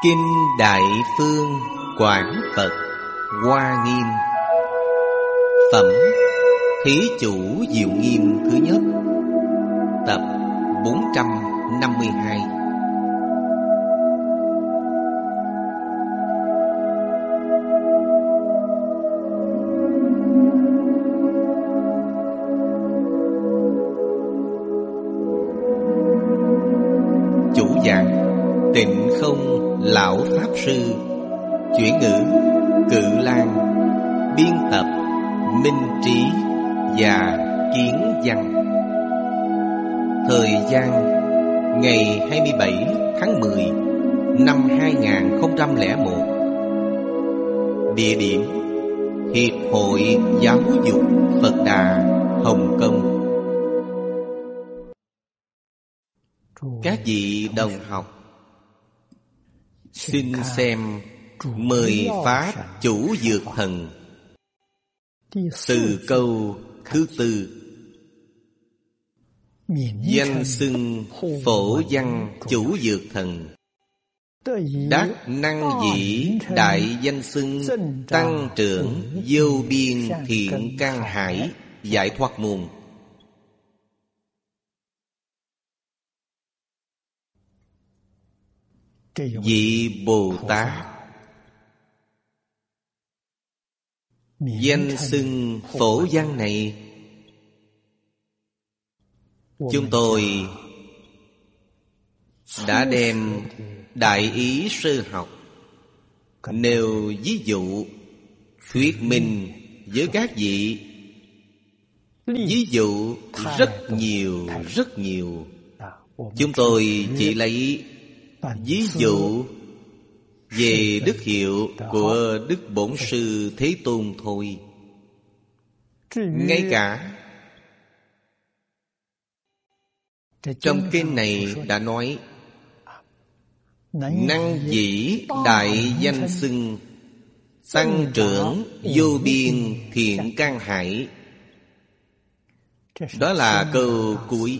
Kinh Đại Phương Quảng Phật Hoa Nghiêm. Phẩm Thí Chủ Diệu Nghiêm thứ nhất. Tập 452. Chủ giảng Tịnh Không Lão Pháp Sư. Chuyển ngữ Cự Lan. Biên tập Minh Trí và Kiến Văn. Thời gian ngày 27 tháng 10 năm 2001. Địa điểm Hiệp hội Giáo dục Phật Đà, Hồng Kông. Các vị đồng học, xin xem Mười Pháp Chủ Dược Thần. Từ câu thứ tư. Danh xưng Phổ Văn Chủ Dược Thần. Đắc năng dĩ đại danh xưng tăng trưởng vô biên thiện căn hải giải thoát môn. Vị Bồ Tát danh xưng Phổ Văn này, chúng tôi đã đem đại ý sơ học nêu ví dụ thuyết minh với các vị. Ví dụ rất nhiều. Chúng tôi chỉ lấy ví dụ về đức hiệu của Đức Bổn Sư Thế Tôn thôi. Ngay cả trong kinh này đã nói năng dĩ đại danh xưng tăng trưởng vô biên thiện căn hải. Đó là câu cuối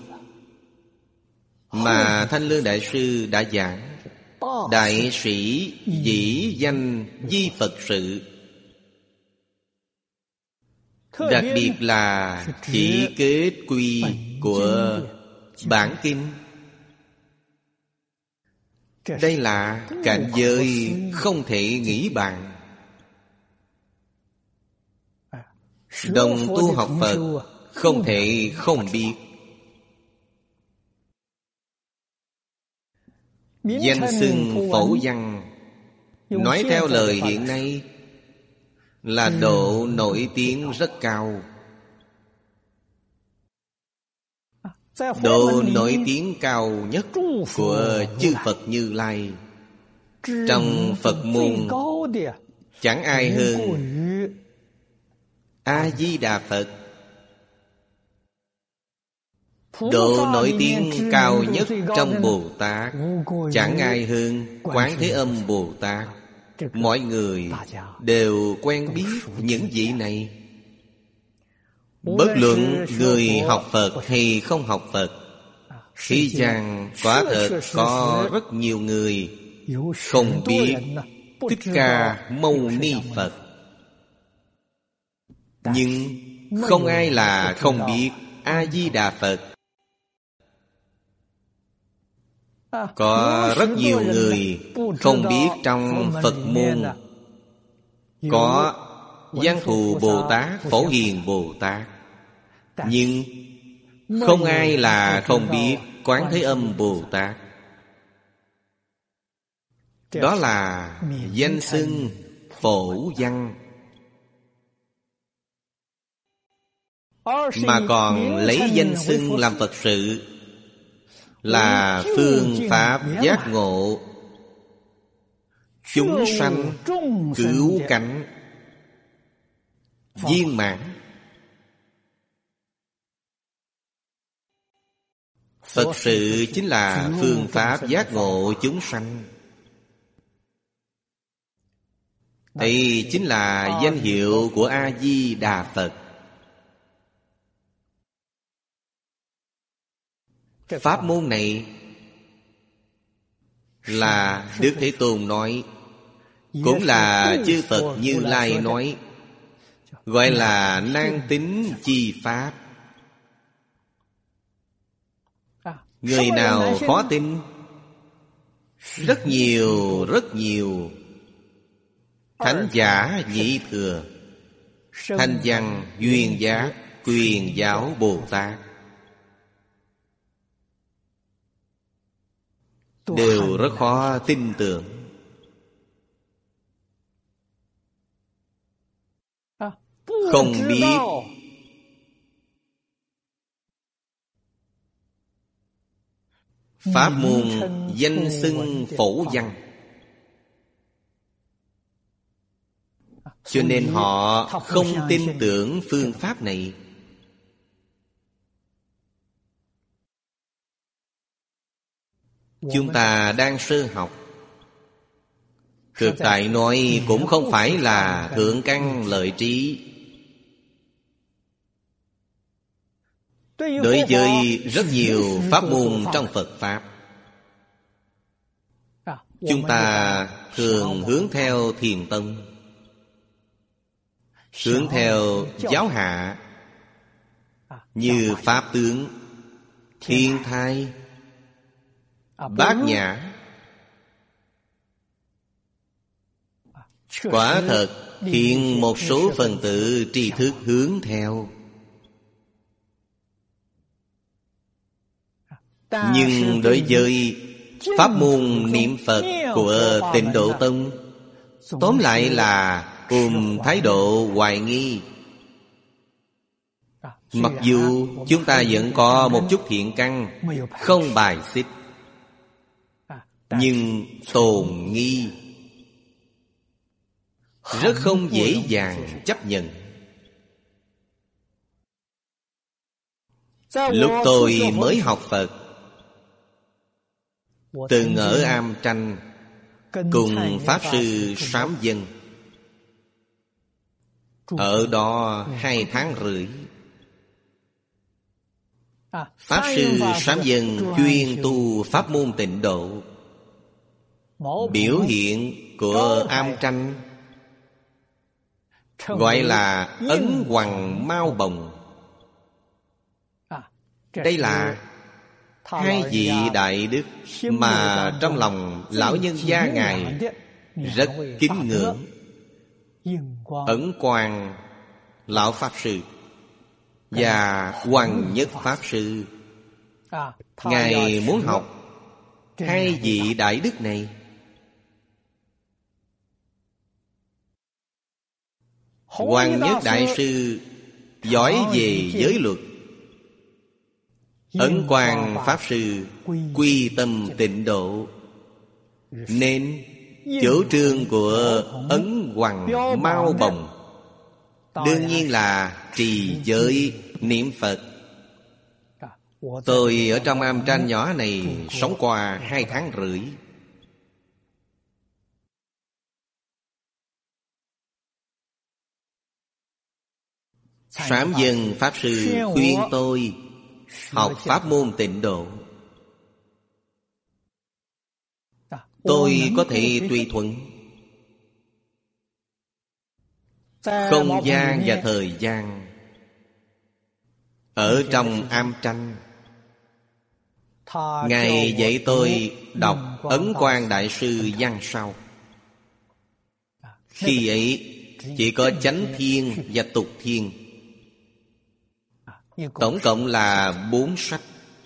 mà Thanh Lương Đại Sư đã giảng. Đại sĩ dĩ danh di Phật sự. Đặc biệt là chỉ kết quy của bản kinh. Đây là cảnh giới không thể nghĩ bàn. Đồng tu học Phật không thể không biết. Danh xưng Phổ Văn, nói theo lời hiện nay, là độ nổi tiếng rất cao. Độ nổi tiếng cao nhất của chư Phật Như Lai. Trong Phật môn chẳng ai hơn A-di-đà Phật. Độ nổi tiếng cao nhất trong Bồ Tát chẳng ai hơn Quán Thế Âm Bồ Tát. Mọi người đều quen biết những vị này. Bất luận người học Phật hay không học Phật, thế gian quả thật có rất nhiều người không biết Thích Ca Mâu Ni Phật. Nhưng không ai là không biết A-di-đà Phật. Có rất nhiều người không biết trong Phật môn có Văn Thù Bồ Tát, Phổ Hiền Bồ Tát. Nhưng không ai là không biết Quán Thế Âm Bồ Tát. Đó là danh xưng Phổ Văn. Mà còn lấy danh xưng làm Phật sự, là phương pháp giác ngộ chúng sanh cứu cánh viên mãn. Phật sự chính là phương pháp giác ngộ chúng sanh. Đây chính là danh hiệu của A-di-đà Phật. Pháp môn này là Đức Thế Tôn nói, cũng là chư Phật Như Lai nói, gọi là nan tín chi pháp. Người nào khó tin? Rất nhiều, rất nhiều. Thánh giả nhị thừa, Thanh Văn, Duyên Giác, Quyền Giáo Bồ Tát đều rất khó tin tưởng. Không biết pháp môn danh xưng phổ văn, cho nên họ không tin tưởng phương pháp này. Chúng ta đang sơ học, thực tại nói cũng không phải là thượng căn lợi trí. Đối với rất nhiều pháp môn trong Phật Pháp, chúng ta thường hướng theo Thiền Tông, hướng theo giáo hạ, như Pháp Tướng, Thiên Thai, Bát Nhã. Quả thật hiện một số phần tử tri thức hướng theo, nhưng đối với pháp môn niệm Phật của Tịnh Độ Tông, tóm lại là cùng thái độ hoài nghi. Mặc dù chúng ta vẫn có một chút thiện căn, không bài xích, nhưng tồn nghi, rất không dễ dàng chấp nhận. Lúc tôi mới học Phật, từng ở Am Tranh cùng Pháp Sư Sám Dân, ở đó 2 tháng rưỡi. Pháp Sư Sám Dân chuyên tu pháp môn Tịnh Độ. Biểu hiện của Am Tranh gọi là ấn hoàng mau bồng. Đây là 2 vị đại đức mà trong lòng lão nhân gia Ngài rất kính ngưỡng. Ấn Quang Lão Pháp Sư và Hoàng Nhất Pháp Sư. Ngài muốn học 2 vị đại đức này. Hoàng Nhất Đại Sư giỏi về giới luật, Ấn Quang Pháp Sư quy tâm Tịnh Độ, nên chủ trương của Ấn Hoàng mau bồng đương nhiên là trì giới niệm Phật. Tôi ở trong Am Tranh nhỏ này sống qua 2 tháng rưỡi. Sám Dân Pháp Sư khuyên tôi học pháp môn Tịnh Độ. Tôi có thể tùy thuận. Không gian và thời gian ở trong Am Tranh, Ngài dạy tôi đọc Ấn Quang Đại Sư văn sau. Khi ấy chỉ có Chánh Thiên và Tục Thiên, tổng cộng là 4 sách.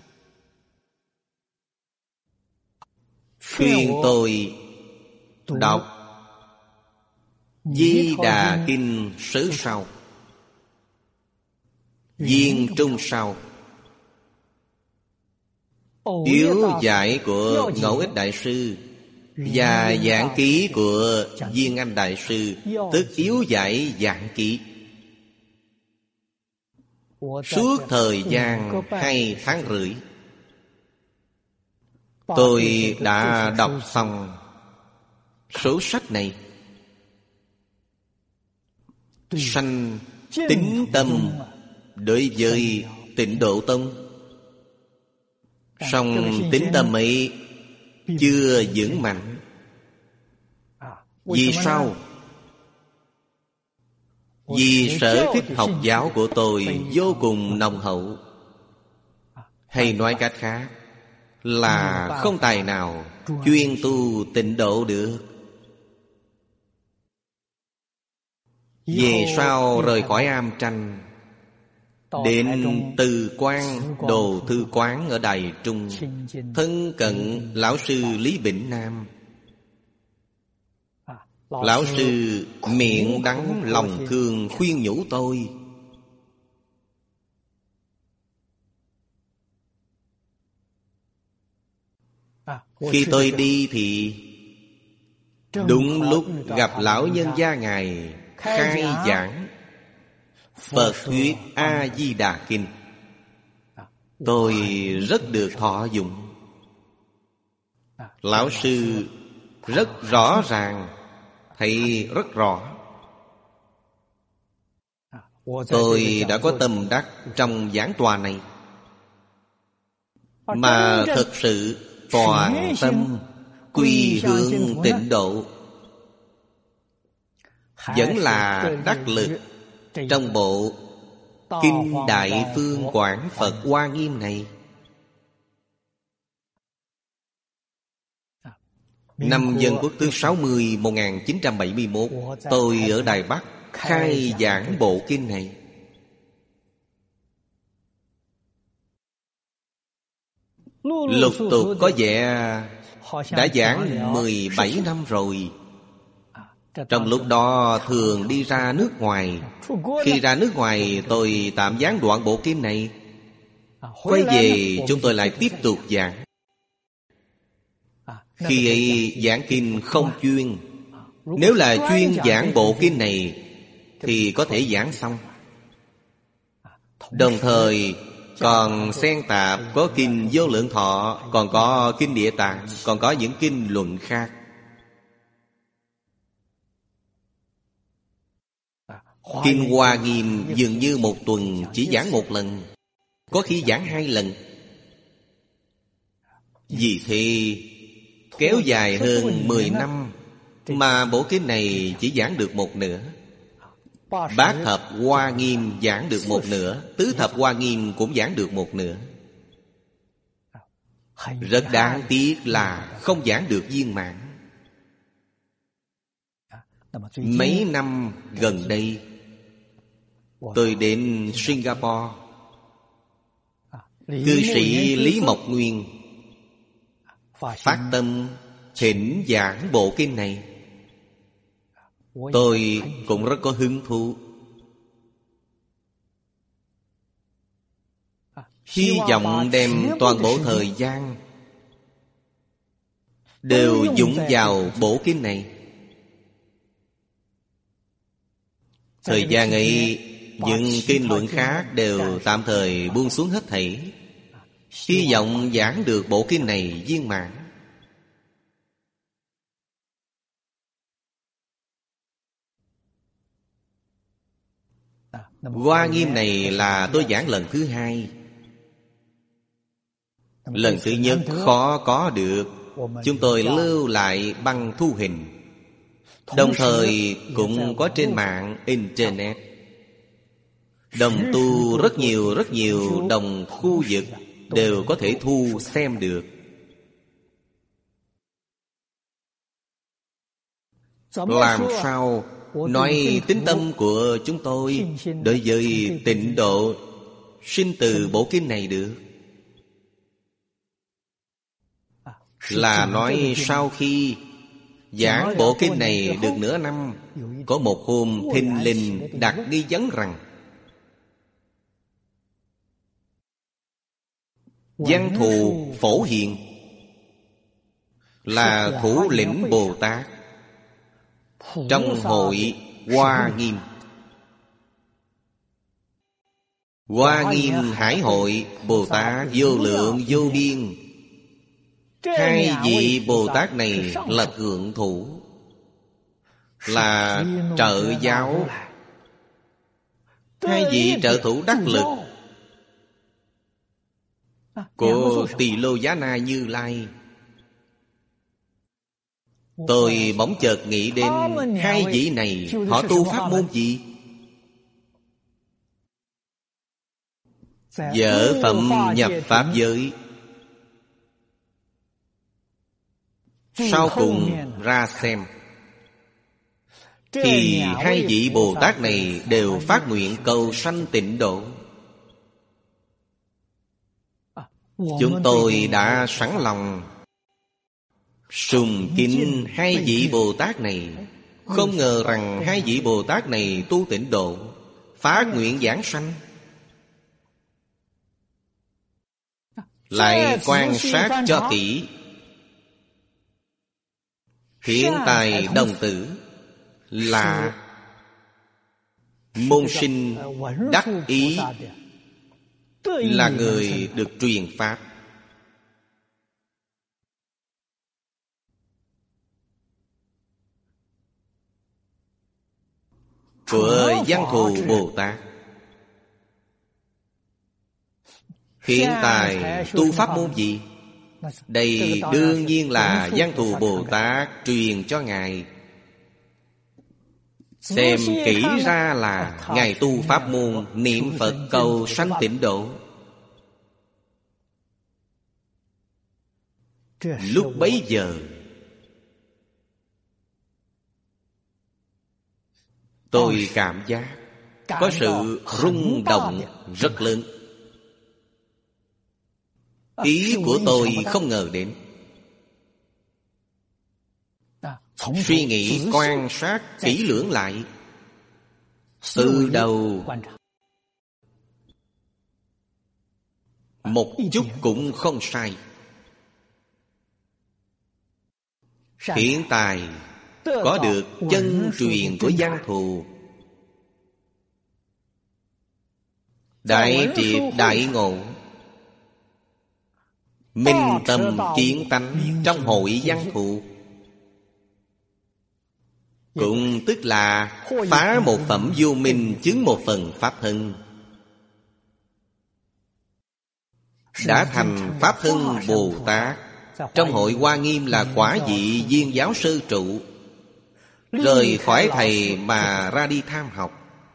Khuyên tôi đọc Di Đà Kinh sớ sau, Viên Trung sau, Yếu Giải của Ngẫu Ích Đại Sư và Giảng Ký của Viên Anh Đại Sư, tức Yếu Giải Giảng Ký. Suốt thời gian 2 tháng rưỡi, tôi đã đọc xong số sách này. Sanh tín tâm đối với Tịnh Độ Tông. Song tín tâm ấy chưa vững mạnh. Vì sao? Vì sở thích học giáo của tôi vô cùng nồng hậu. Hay nói cách khác là không tài nào chuyên tu tịnh độ được. Về sau rời khỏi Am Tranh, đến Từ Quan Đồ Thư Quán ở Đài Trung, thân cận lão sư Lý Bỉnh Nam. Lão sư miệng đắng lòng thương khuyên nhủ tôi. Khi tôi đi thì đúng lúc gặp lão nhân gia Ngài khai giảng Phật thuyết A-di-đà kinh. Tôi rất được thọ dụng. Lão sư rất rõ ràng, thấy rất rõ. Tôi đã có tâm đắc trong giảng tòa này, mà thật sự toàn tâm quy hướng tịnh độ, vẫn là đắc lực trong bộ Kinh Đại Phương Quảng Phật Hoa Nghiêm này. Năm Dân Quốc thứ 60 1971, tôi ở Đài Bắc khai giảng bộ kinh này. Lục tục có vẻ đã giảng 17 năm rồi. Trong lúc đó thường đi ra nước ngoài. Khi ra nước ngoài tôi tạm giảng đoạn bộ kinh này. Quay về chúng tôi lại tiếp tục giảng. Khi ấy giảng kinh không chuyên. Nếu là chuyên giảng bộ kinh này thì có thể giảng xong. Đồng thời còn xen tạp có kinh Vô Lượng Thọ, còn có kinh Địa Tạng, còn có những kinh luận khác. Kinh Hoa Nghiêm dường như một tuần chỉ giảng một lần, có khi giảng 2 lần. Vì thế kéo dài hơn 10 năm mà bộ kinh này chỉ giảng được một nửa. Bát Thập Hoa Nghiêm giảng được một nửa, Tứ Thập Hoa Nghiêm cũng giảng được một nửa. Rất đáng tiếc là không giảng được viên mãn. Mấy năm gần đây tôi đến Singapore. Cư sĩ Lý Mộc Nguyên phát tâm thỉnh giảng bộ kinh này. Tôi cũng rất có hứng thú. Hy vọng đem toàn bộ thời gian đều dũng vào bộ kinh này. Thời gian ấy những kinh luận khác đều tạm thời buông xuống hết thảy. Hy vọng giảng được bộ kinh này viên mãn. Hoa Nghiêm này là tôi giảng lần thứ 2. Lần thứ nhất khó có được, chúng tôi lưu lại băng thu hình, đồng thời cũng có trên mạng Internet. Đồng tu rất nhiều đồng khu vực đều có thể thu xem được. Làm sao nói tín tâm của chúng tôi đối với tịnh độ sinh từ bộ kinh này được? Là nói sau khi giảng bộ kinh này được nửa năm, có một hôm thình lình đặt nghi vấn rằng Văn Thù Phổ Hiền là thủ lĩnh Bồ Tát trong hội Hoa Nghiêm. Hoa Nghiêm Hải Hội Bồ Tát vô lượng vô biên. 2 vị Bồ Tát này là thượng thủ, là trợ giáo, 2 vị trợ thủ đắc lực của Tỳ Lô Giá Na Như Lai. Tôi bỗng chợt nghĩ đến hai vị này, họ tu pháp môn gì? Dở phẩm nhập pháp giới. Sau cùng ra xem, thì hai vị Bồ Tát này đều phát nguyện cầu sanh tịnh độ. Chúng tôi đã sẵn lòng sùng kính hai vị Bồ Tát này. Không ngờ rằng hai vị Bồ Tát này tu tịnh độ, phát nguyện giảng sanh. Lại quan sát cho kỹ, hiện tài đồng tử là môn sinh đắc ý, là người được truyền pháp. Của Văn Thù Bồ Tát. Hiện tại tu pháp môn gì? Đây đương nhiên là Văn Thù Bồ Tát truyền cho Ngài. Xem kỹ ra là Ngài tu pháp môn niệm Phật cầu sanh tịnh độ. Lúc bấy giờ tôi cảm giác có sự rung động rất lớn. Ý của tôi không ngờ đến. Suy nghĩ quan sát kỹ lưỡng lại, từ đầu một chút cũng không sai. Hiện tại có được chân truyền của Văn Thù, đại triệt đại ngộ, minh tâm kiến tánh trong hội Văn Thù. Cũng tức là phá một phẩm vô minh, chứng một phần pháp thân, đã thành pháp thân Bồ Tát. Trong hội Hoa Nghiêm là quả vị viên giáo sư trụ. Rời khỏi thầy mà ra đi tham học.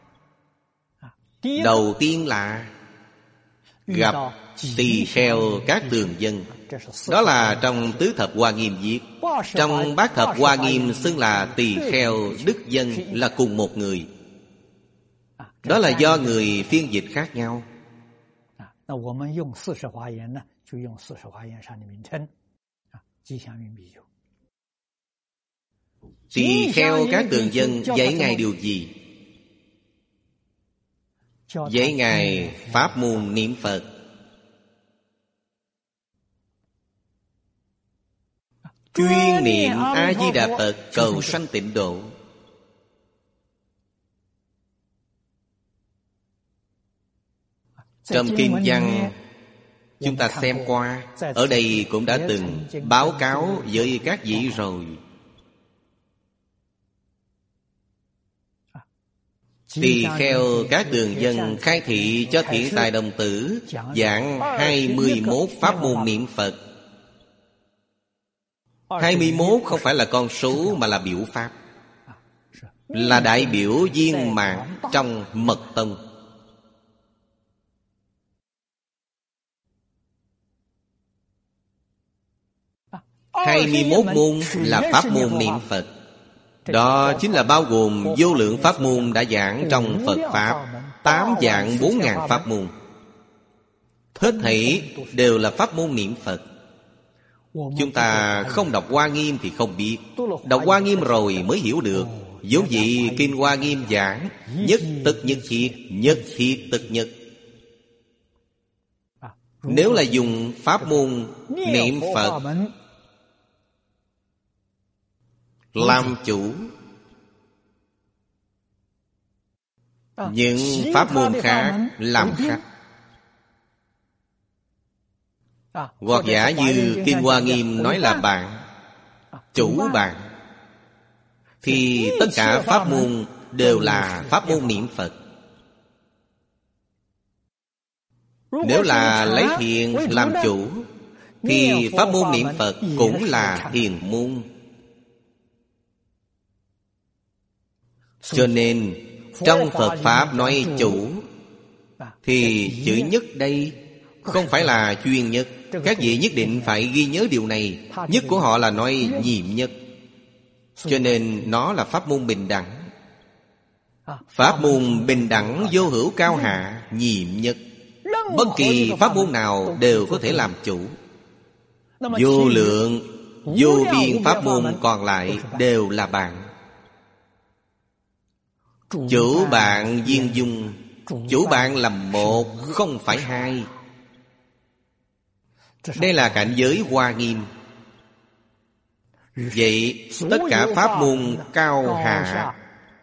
Đầu tiên là gặp tỳ kheo các tường dân. Đó là trong Tứ Thập Hoa Nghiêm viết. Trong Bát Thập Hoa Nghiêm xưng là tỳ kheo đức dân, là cùng một người. Đó là do người phiên dịch khác nhau. Tỳ kheo các tường dân dạy Ngài điều gì? Dạy Ngài pháp môn niệm Phật. Chuyên niệm A-di-đà Phật cầu sanh tịnh độ. Trong kinh văn chúng ta xem qua, ở đây cũng đã từng báo cáo với các vị rồi. Tỳ kheo các tường dân khai thị cho thiện tài đồng tử giảng 21 pháp môn niệm Phật. 21 không phải là con số mà là biểu pháp, là đại biểu viên mãn trong mật tông. Hai 21 môn là pháp môn niệm Phật. Đó chính là bao gồm vô lượng pháp môn đã giảng trong Phật Pháp, 8 vạn 4.000 pháp môn. Hết thảy đều là pháp môn niệm Phật. Chúng ta không đọc Hoa Nghiêm thì không biết, đọc Hoa Nghiêm rồi mới hiểu được. Dấu vị kinh Hoa Nghiêm giảng nhất tức nhất thiết, nhất thiết tức nhất. Nếu là dùng pháp môn niệm Phật làm chủ, những pháp môn khác làm khách. Hoặc giả như kinh Hoa Nghiêm nói là bạn, chủ bạn, thì tất cả pháp môn đều là pháp môn niệm Phật. Nếu là lấy thiền làm chủ, thì pháp môn niệm Phật cũng là thiền môn. Cho nên trong Phật Pháp nói chủ thì chữ nhất đây không phải là chuyên nhất. Các vị nhất định phải ghi nhớ điều này. Nhất của họ là nói nhiệm nhất. Cho nên nó là pháp môn bình đẳng. Pháp môn bình đẳng vô hữu cao hạ, nhiệm nhất. Bất kỳ pháp môn nào đều có thể làm chủ. Vô lượng, vô biên pháp môn còn lại đều là bạn. Chủ bạn viên dung. Chủ bạn là một, không phải hai. Đây là cảnh giới Hoa Nghiêm. Vậy tất cả pháp môn cao hạ,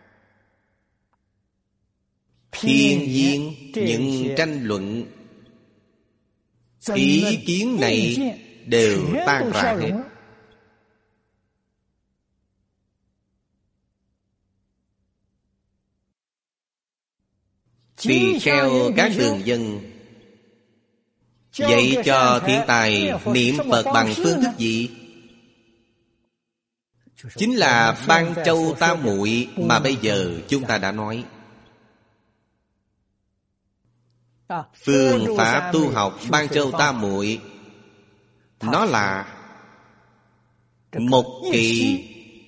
thiên nhiên, những tranh luận, ý kiến này đều tan rã hết. Tỳ kheo các thường dân dạy cho thiên tài niệm Phật bằng phương thức gì? Chính là Ban Châu Tam Muội mà bây giờ chúng ta đã nói. Phương pháp tu học Ban Châu Tam Muội, nó là một kỳ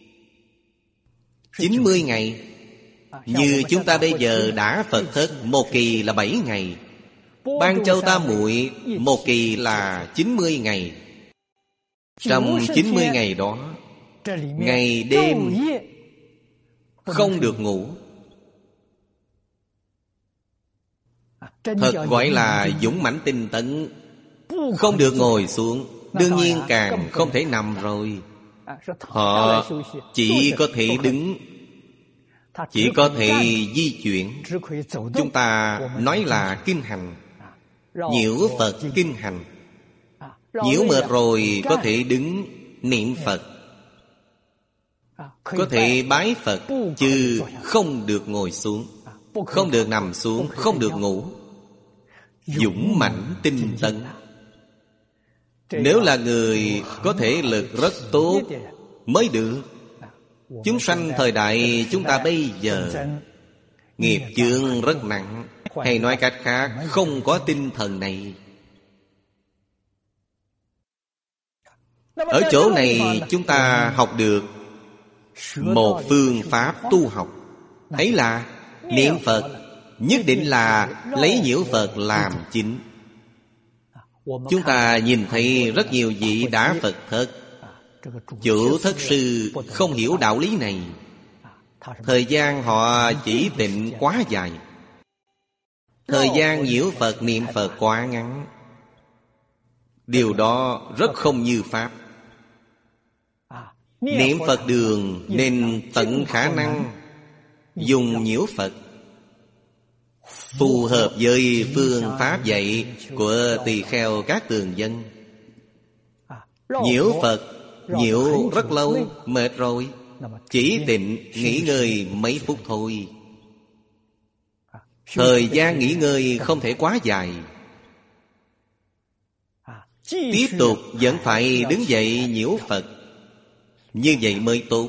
90 ngày. Như chúng ta bây giờ đã Phật thất, một kỳ là 7 ngày. Ban Châu Tam Muội một kỳ là 90 ngày. Trong 90 ngày đó, ngày đêm không được ngủ. Thật gọi là dũng mãnh tinh tấn. Không được ngồi xuống, đương nhiên càng không thể nằm rồi. Họ chỉ có thể đứng, chỉ có thể di chuyển. Chúng ta nói là kinh hành, nhiễu Phật kinh hành. Nhiễu mệt rồi có thể đứng niệm Phật, có thể bái Phật, chứ không được ngồi xuống, không được nằm xuống, không được ngủ. Dũng mãnh tinh tấn. Nếu là người có thể lực rất tốt mới được. Chúng sanh thời đại chúng ta bây giờ nghiệp chướng rất nặng, hay nói cách khác, không có tinh thần này. Ở chỗ này chúng ta học được một phương pháp tu học. Ấy là niệm Phật, nhất định là lấy nhiễu Phật làm chính. Chúng ta nhìn thấy rất nhiều vị đã Phật thất. Chủ thất sư không hiểu đạo lý này. Thời gian họ chỉ tịnh quá dài, thời gian nhiễu Phật niệm Phật quá ngắn. Điều đó rất không như Pháp. Niệm Phật đường nên tận khả năng dùng nhiễu Phật, phù hợp với phương pháp dạy của tỳ kheo các tường dân. Nhiễu Phật nhiễu rất lâu, mệt rồi, chỉ tịnh nghỉ ngơi mấy phút thôi. Thời gian nghỉ ngơi không thể quá dài. Tiếp tục vẫn phải đứng dậy nhiễu Phật. Như vậy mới tốt.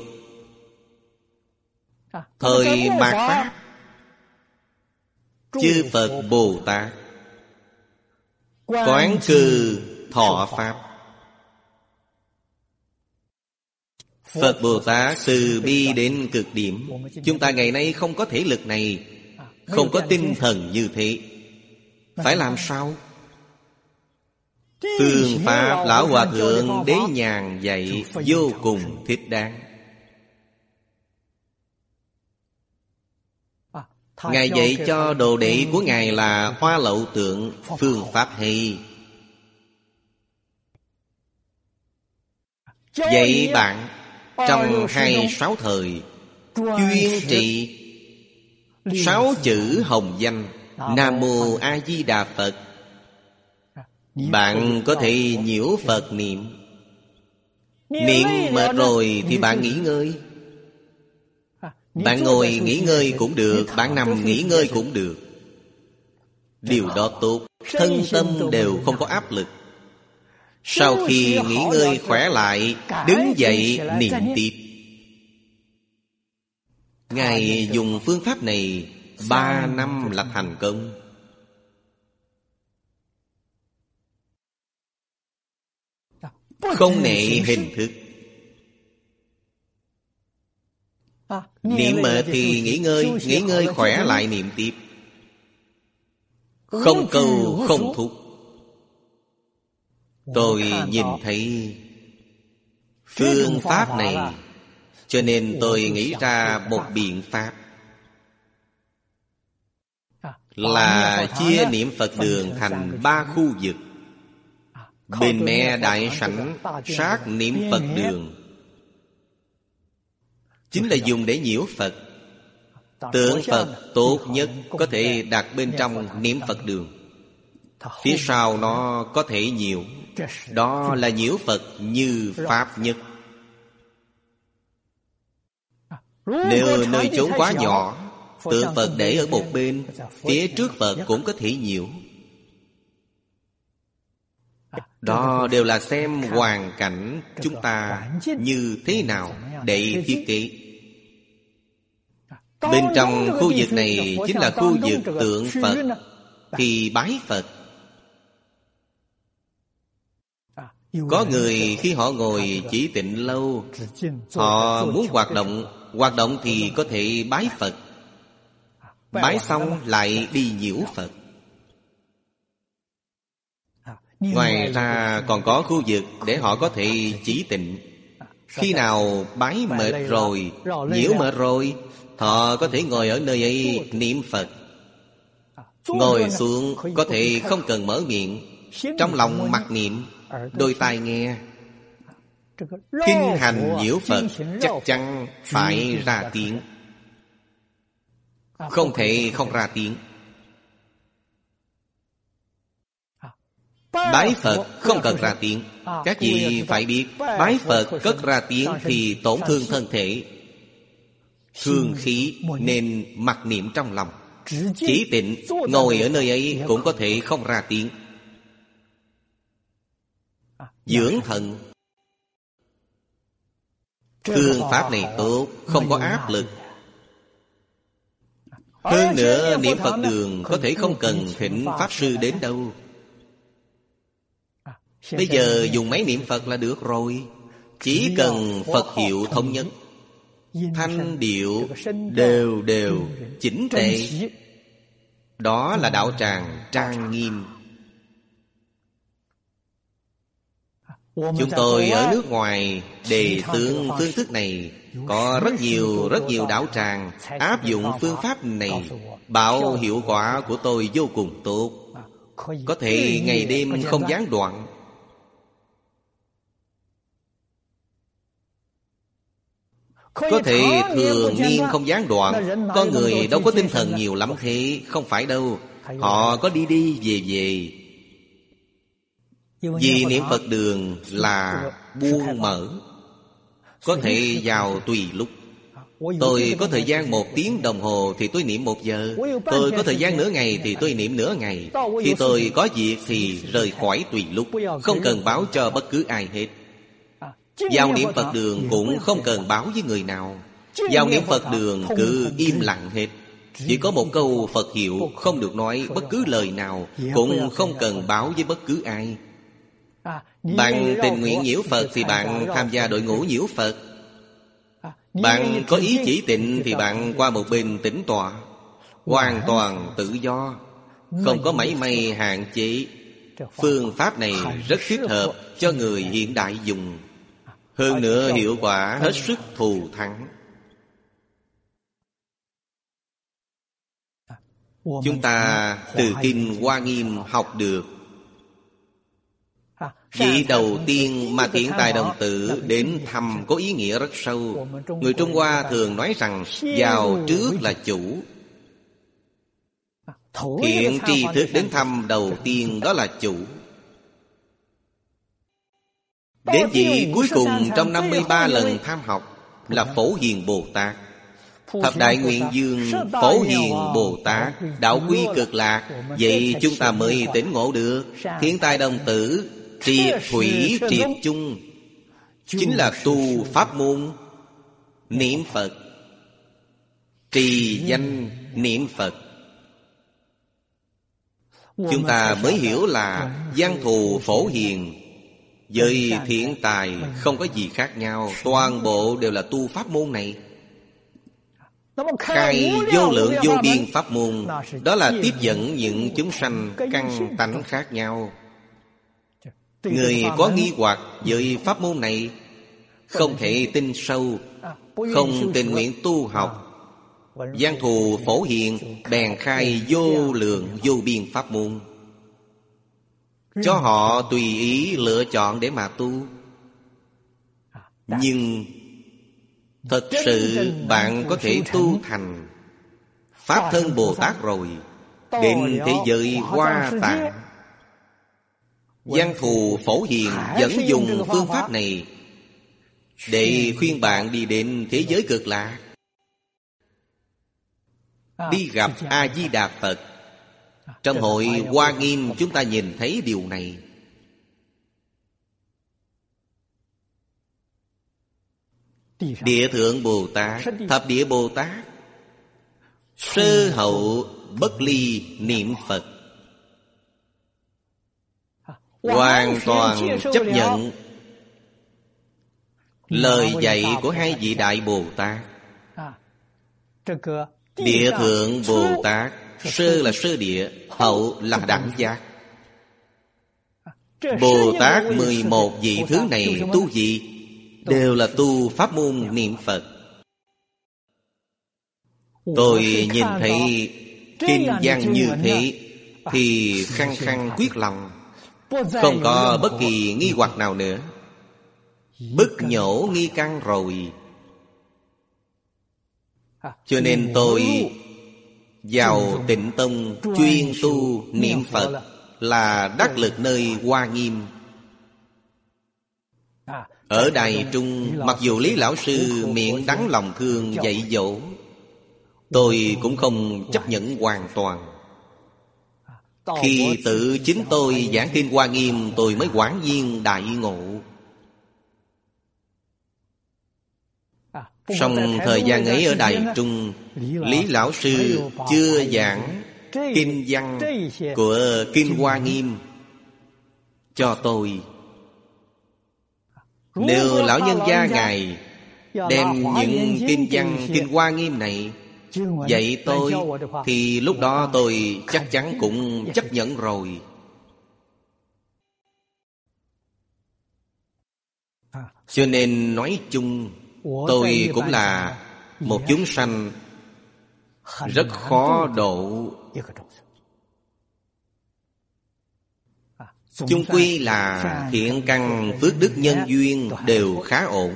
Thời mạt Pháp, chư Phật Bồ Tát quán cư thọ Pháp. Phật Bồ Tát từ bi đến cực điểm. Chúng ta ngày nay không có thể lực này, không có tinh thần như thế. Phải làm sao? Phương pháp Lão Hòa Thượng Đế Nhàn dạy vô cùng thích đáng. Ngài dạy cho đồ đệ của Ngài là Hoa Lậu Tượng phương pháp hay. Dạy bạn trong 26 thời chuyên trị 6 chữ hồng danh Nam Mô A Di Đà Phật. Bạn có thể nhiễu Phật niệm. Niệm mệt rồi thì bạn nghỉ ngơi. Bạn ngồi nghỉ ngơi cũng được, bạn nằm nghỉ ngơi cũng được. Điều đó tốt, thân tâm đều không có áp lực. Sau khi nghỉ ngơi khỏe lại, đứng dậy niệm tiếp. Ngài dùng phương pháp này 3 năm là thành công. Không nệ hình thức. Niệm mệt thì nghỉ ngơi khỏe lại niệm tiếp. Không câu không thúc. Tôi nhìn thấy phương pháp này, cho nên tôi nghĩ ra một biện pháp, là chia niệm Phật đường thành 3 khu vực. Bên mé đại sảnh sát niệm Phật đường, chính là dùng để nhiễu Phật. Tượng Phật tốt nhất có thể đặt bên trong niệm Phật đường. Phía sau nó có thể nhiễu. Đó là nhiễu Phật như Pháp nhất. Nếu nơi chốn quá nhỏ, tượng Phật để ở một bên, phía trước Phật cũng có thể nhiễu. Đó đều là xem hoàn cảnh chúng ta như thế nào để thiết kế. Bên trong khu vực này chính là khu vực tượng Phật, thì bái Phật. Có người khi họ ngồi chỉ tịnh lâu, họ muốn hoạt động thì có thể bái Phật. Bái xong lại đi nhiễu Phật. Ngoài ra còn có khu vực để họ có thể chỉ tịnh. Khi nào bái mệt rồi, nhiễu mệt rồi, họ có thể ngồi ở nơi ấy niệm Phật. Ngồi xuống có thể không cần mở miệng, trong lòng mặc niệm, đôi tai nghe. Kinh hành nhiễu Phật chắc chắn phải ra tiếng, không thể không ra tiếng. Bái Phật không cần ra tiếng. Các vị phải biết, bái Phật cất ra tiếng thì tổn thương thân thể, thương khí, nên mặc niệm trong lòng. Chỉ tịnh, ngồi ở nơi ấy cũng có thể không ra tiếng. Dưỡng thần. Phương pháp này tốt, không có áp lực. Hơn nữa niệm Phật đường có thể không cần thỉnh Pháp Sư đến đâu. Bây giờ dùng máy niệm Phật là được rồi. Chỉ cần Phật hiệu thống nhất, thanh điệu đều chỉnh tề. Đó là đạo tràng trang nghiêm. Chúng tôi ở nước ngoài đề xướng phương thức này. Có rất nhiều đạo tràng áp dụng phương pháp này, bảo hiệu quả của tôi vô cùng tốt. Có thể ngày đêm không gián đoạn. Có thể thường niên không gián đoạn. Có người đâu có tinh thần nhiều lắm thế. Không phải đâu. Họ có đi về. Vì niệm Phật đường là buông mở, có thể vào tùy lúc. Tôi có thời gian 1 tiếng đồng hồ thì tôi niệm 1 giờ. Tôi có thời gian nửa ngày thì tôi niệm nửa ngày. Khi tôi có việc thì rời khỏi tùy lúc, không cần báo cho bất cứ ai hết. Vào niệm Phật đường cũng không cần báo với người nào. Vào niệm Phật đường cứ im lặng hết. Chỉ có một câu Phật hiệu, không được nói bất cứ lời nào, cũng không cần báo với bất cứ ai. Bạn tình nguyện nhiễu Phật thì bạn tham gia đội ngũ nhiễu Phật. Bạn có ý chỉ tịnh thì bạn qua một bên tĩnh tọa. Hoàn toàn tự do, không có mảy may hạn chế. Phương pháp này rất thích hợp cho người hiện đại dùng. Hơn nữa hiệu quả hết sức thù thắng. Chúng ta từ Kinh Hoa Nghiêm học được, vị đầu tiên mà Thiện Tài Đồng Tử đến thăm có ý nghĩa rất sâu. Người Trung Hoa thường nói rằng vào trước là chủ. Thiện tri thức đến thăm đầu tiên đó là chủ. Đến vị cuối cùng trong 53 lần tham học là Phổ Hiền Bồ Tát. Thập Đại Nguyện Dương Phổ Hiền Bồ Tát, đạo quy cực lạc. Vậy chúng ta mới tỉnh ngộ được. Thiện Tài Đồng Tử triệt thủy triệt chung, chính là tu pháp môn niệm Phật. trì danh niệm Phật, chúng ta mới hiểu là văn thù phổ hiền với thiện tài không có gì khác nhau, toàn bộ đều là tu pháp môn này. Khai vô lượng vô biên pháp môn, đó là tiếp dẫn những chúng sanh căn tánh khác nhau. Người có nghi hoặc với pháp môn này, không thể tin sâu, không tình nguyện tu học, văn thù phổ hiền bèn khai vô lượng vô biên pháp môn, cho họ tùy ý lựa chọn để mà tu. Nhưng thật sự bạn có thể tu thành Pháp Thân Bồ Tát rồi, đến thế giới Hoa Tạng, văn thù phổ hiền vẫn dùng phương pháp này để khuyên bạn đi đến thế giới cực lạc, đi gặp A-di-đà Phật. Trong hội Hoa Nghiêm chúng ta nhìn thấy điều này. Địa Thượng Bồ Tát, Thập Địa Bồ Tát, sơ hậu bất ly niệm Phật, hoàn toàn chấp nhận lời dạy của hai vị Đại Bồ Tát. Địa Thượng Bồ Tát, sơ là sơ địa, hậu là đẳng giác. Bồ Tát 11 vị thứ này tu gì? Đều là tu pháp môn niệm Phật. Tôi nhìn thấy kinh văn như thế thì khăng khăng quyết lòng, không có bất kỳ nghi hoặc nào nữa, bứt nhổ nghi căn rồi. Cho nên tôi vào Tịnh Tông chuyên tu niệm Phật, là đắc lực nơi Hoa Nghiêm. Ở Đài Trung, mặc dù Lý Lão Sư miệng đắng lòng thương dạy dỗ, tôi cũng không chấp nhận hoàn toàn. Khi tự chính tôi giảng kinh Hoa Nghiêm, tôi mới quảng nhiên đại ngộ. Song thời gian ấy ở Đài Trung, Lý Lão Sư chưa giảng kinh văn của kinh Hoa Nghiêm cho tôi. Nếu lão nhân gia Ngài đem những kinh văn kinh Hoa Nghiêm này dạy tôi, thì lúc đó tôi chắc chắn cũng chấp nhận rồi. Cho nên nói chung, tôi cũng là một chúng sanh rất khó độ. Chung quy là thiện căn phước đức nhân duyên đều khá ổn.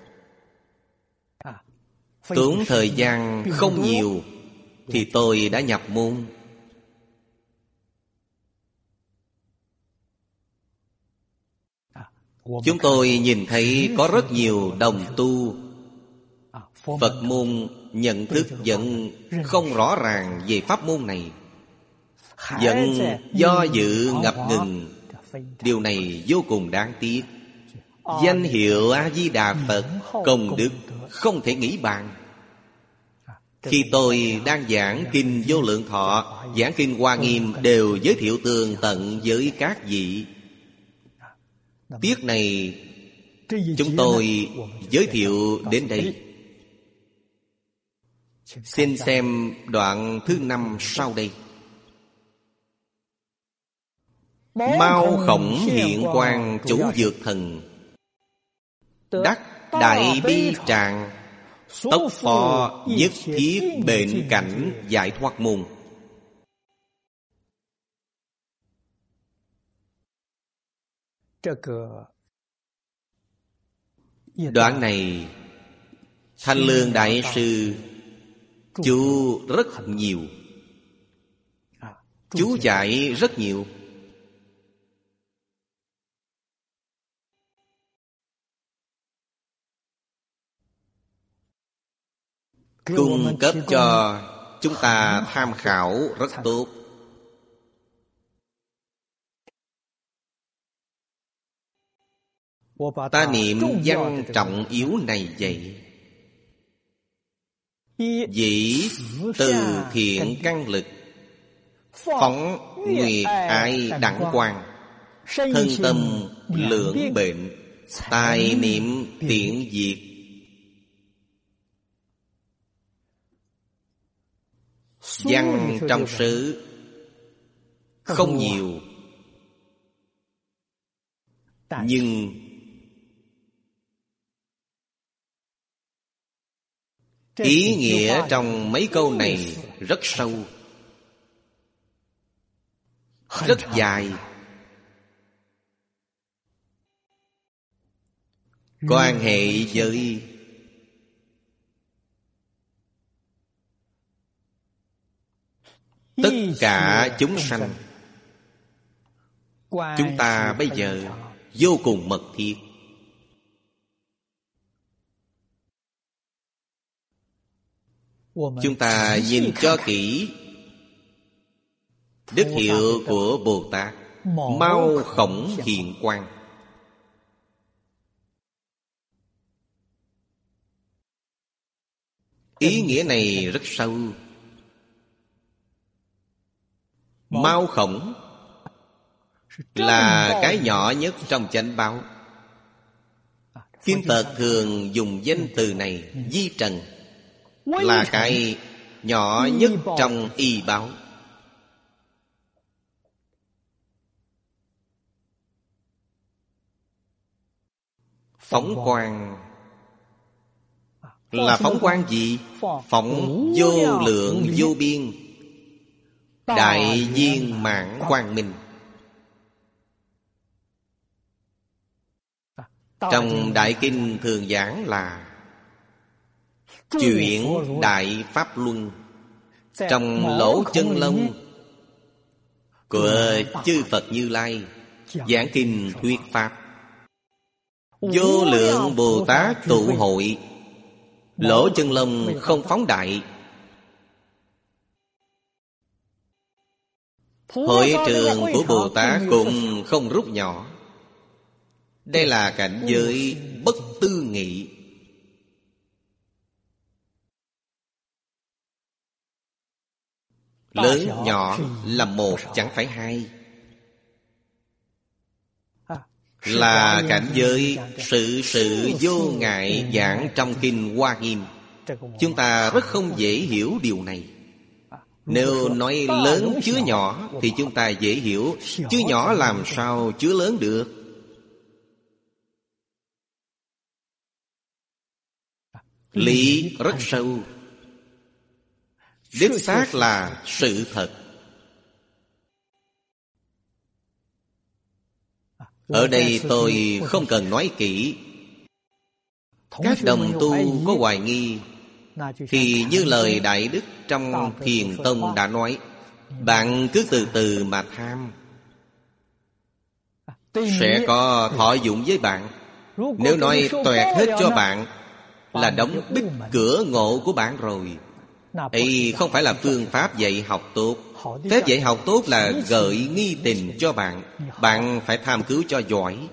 Tốn thời gian không nhiều thì tôi đã nhập môn. Chúng tôi nhìn thấy có rất nhiều đồng tu Phật môn nhận thức vẫn không rõ ràng về pháp môn này, vẫn do dự ngập ngừng. Điều này vô cùng đáng tiếc. Danh hiệu A-di-đà Phật, công đức không thể nghĩ bàn. Khi tôi đang giảng kinh Vô Lượng Thọ, giảng kinh Hoa Nghiêm, đều giới thiệu tường tận với các vị. Tiết này chúng tôi giới thiệu đến đây. Xin xem đoạn thứ 5 sau đây. Mao Khổng hiện quang chủ dược thần, đắc đại bi tràng, tốc phò nhất thiết bệnh cảnh giải thoát môn. Đoạn này Thanh Lương Đại Sư chú rất nhiều, chú giải rất nhiều. Cung cấp cho chúng ta tham khảo rất tốt. Ta niệm văn trọng yếu này vậy. Dĩ từ thiện căn lực, phóng nguyệt ái đẳng quang, thân tâm lưỡng bệnh, tài niệm tiện diệt. Văn trong sử không nhiều, nhưng ý nghĩa trong mấy câu này rất sâu, rất dài. Quan hệ với tất cả chúng sanh, chúng ta bây giờ vô cùng mật thiết. Chúng ta nhìn cho kỹ đức hiệu của Bồ Tát Mao Khổng Hiện Quang. Ý nghĩa này rất sâu. Mao Khổng là cái nhỏ nhất trong chánh báo. Kinh Phật thường dùng danh từ này. Di trần là cái nhỏ nhất trong y báo. Phóng quang là phóng quang gì? Phóng vô lượng vô biên, đại viên mãn quang minh. Trong Đại Kinh thường giảng là chuyện Đại Pháp Luân. Trong lỗ chân lông của chư Phật Như Lai giảng kinh thuyết Pháp. Vô lượng Bồ Tát tụ hội, lỗ chân lông không phóng đại. Hội trường của Bồ Tát cũng không rút nhỏ. Đây là cảnh giới bất tư nghị. Lớn nhỏ là một, chẳng phải hai. Là cảnh giới sự vô ngại giảng trong kinh Hoa Nghiêm. Chúng ta rất không dễ hiểu điều này. Nếu nói lớn chứa nhỏ thì chúng ta dễ hiểu. Chứa nhỏ làm sao chứa lớn được? Lý rất sâu, đích xác là sự thật. Ở đây tôi không cần nói kỹ. Các đồng tu có hoài nghi thì như lời Đại Đức trong Thiền Tông đã nói, bạn cứ từ từ mà tham, sẽ có thọ dụng với bạn. Nếu nói toẹt hết cho bạn là đóng bích cửa ngộ của bạn rồi. Ấy không phải là phương pháp dạy học tốt. Phép dạy học tốt là gợi nghi tình cho bạn. Bạn phải tham cứu cho giỏi.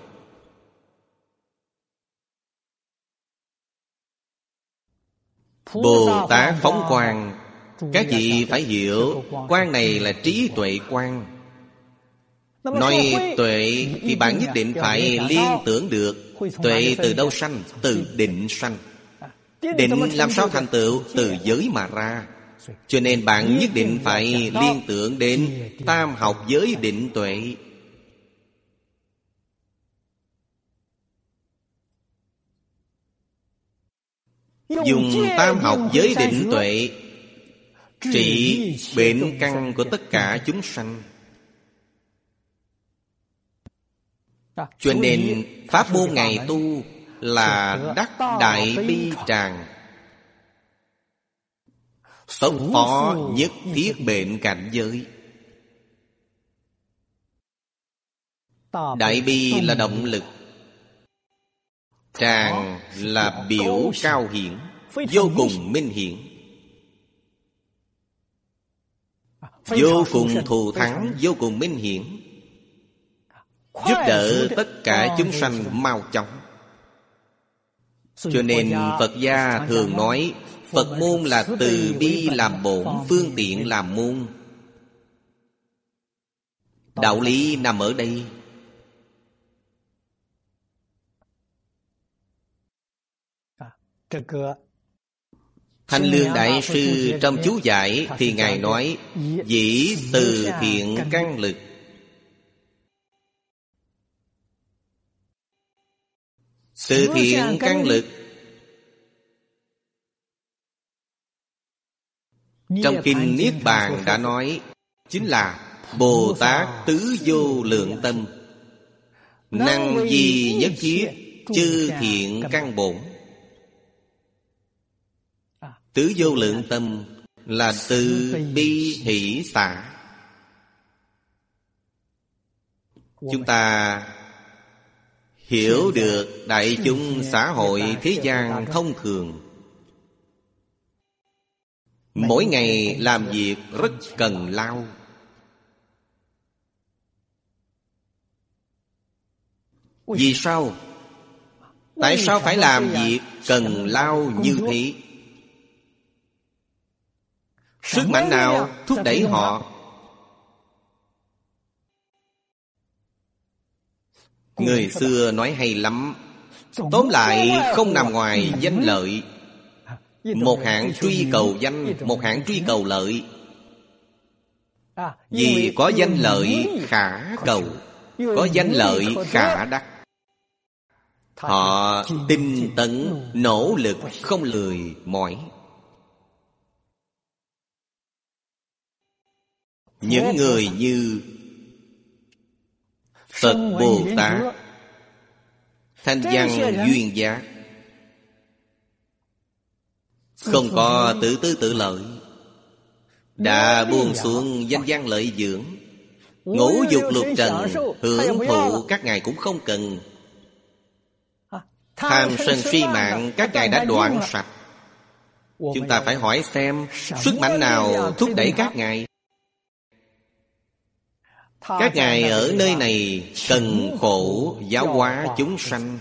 Bồ Tát phóng quang, các vị phải hiểu, quang này là trí tuệ quang. Nói tuệ thì bạn nhất định phải liên tưởng được. Tuệ từ đâu sanh? Từ định sanh. Định làm sao thành tựu? Từ giới mà ra. Cho nên bạn nhất định phải liên tưởng đến tam học giới định tuệ. Dùng tam học giới định tuệ trị bệnh căn của tất cả chúng sanh. Cho nên pháp môn Ngài tu là đắc đại bi tràng, tốc phó nhất thiết bệnh cảnh giới. Đại bi là động lực, tràng là biểu cao hiển, vô cùng minh hiển, vô cùng thù thắng, vô cùng minh hiển, giúp đỡ tất cả chúng sanh mau chóng. Cho nên Phật gia thường nói Phật môn là từ bi làm bổn, phương tiện làm môn. Đạo lý nằm ở đây. Thanh Lương Đại Sư trong chú giải thì Ngài nói: dĩ từ thiện căn lực. Từ thiện căn lực trong kinh Niết Bàn đã nói, chính là Bồ Tát tứ vô lượng tâm, năng di nhất thiết chư thiện căn bổn. Tứ vô lượng tâm là từ bi hỷ xả. Chúng ta hiểu được đại chúng xã hội thế gian thông thường, mỗi ngày làm việc rất cần lao. Vì sao? Tại sao phải làm việc cần lao như thế? Sức mạnh nào thúc đẩy họ? Người xưa nói hay lắm. Tóm lại không nằm ngoài danh lợi. Một hạng truy cầu danh, một hạng truy cầu lợi. Vì có danh lợi khả cầu, có danh lợi khả đắc. Họ tinh tấn, nỗ lực, không lười mỏi. Những người như Phật Bồ Tát, Thanh Văn Duyên Giác, không có tự tư tự lợi, đã buông xuống danh văn lợi dưỡng, ngũ dục lục trần, hưởng thụ các ngài cũng không cần. Tham sân si mạng các ngài đã đoạn sạch. Chúng ta phải hỏi xem sức mạnh nào thúc đẩy các ngài. Các ngài ở nơi này cần khổ giáo hóa chúng sanh,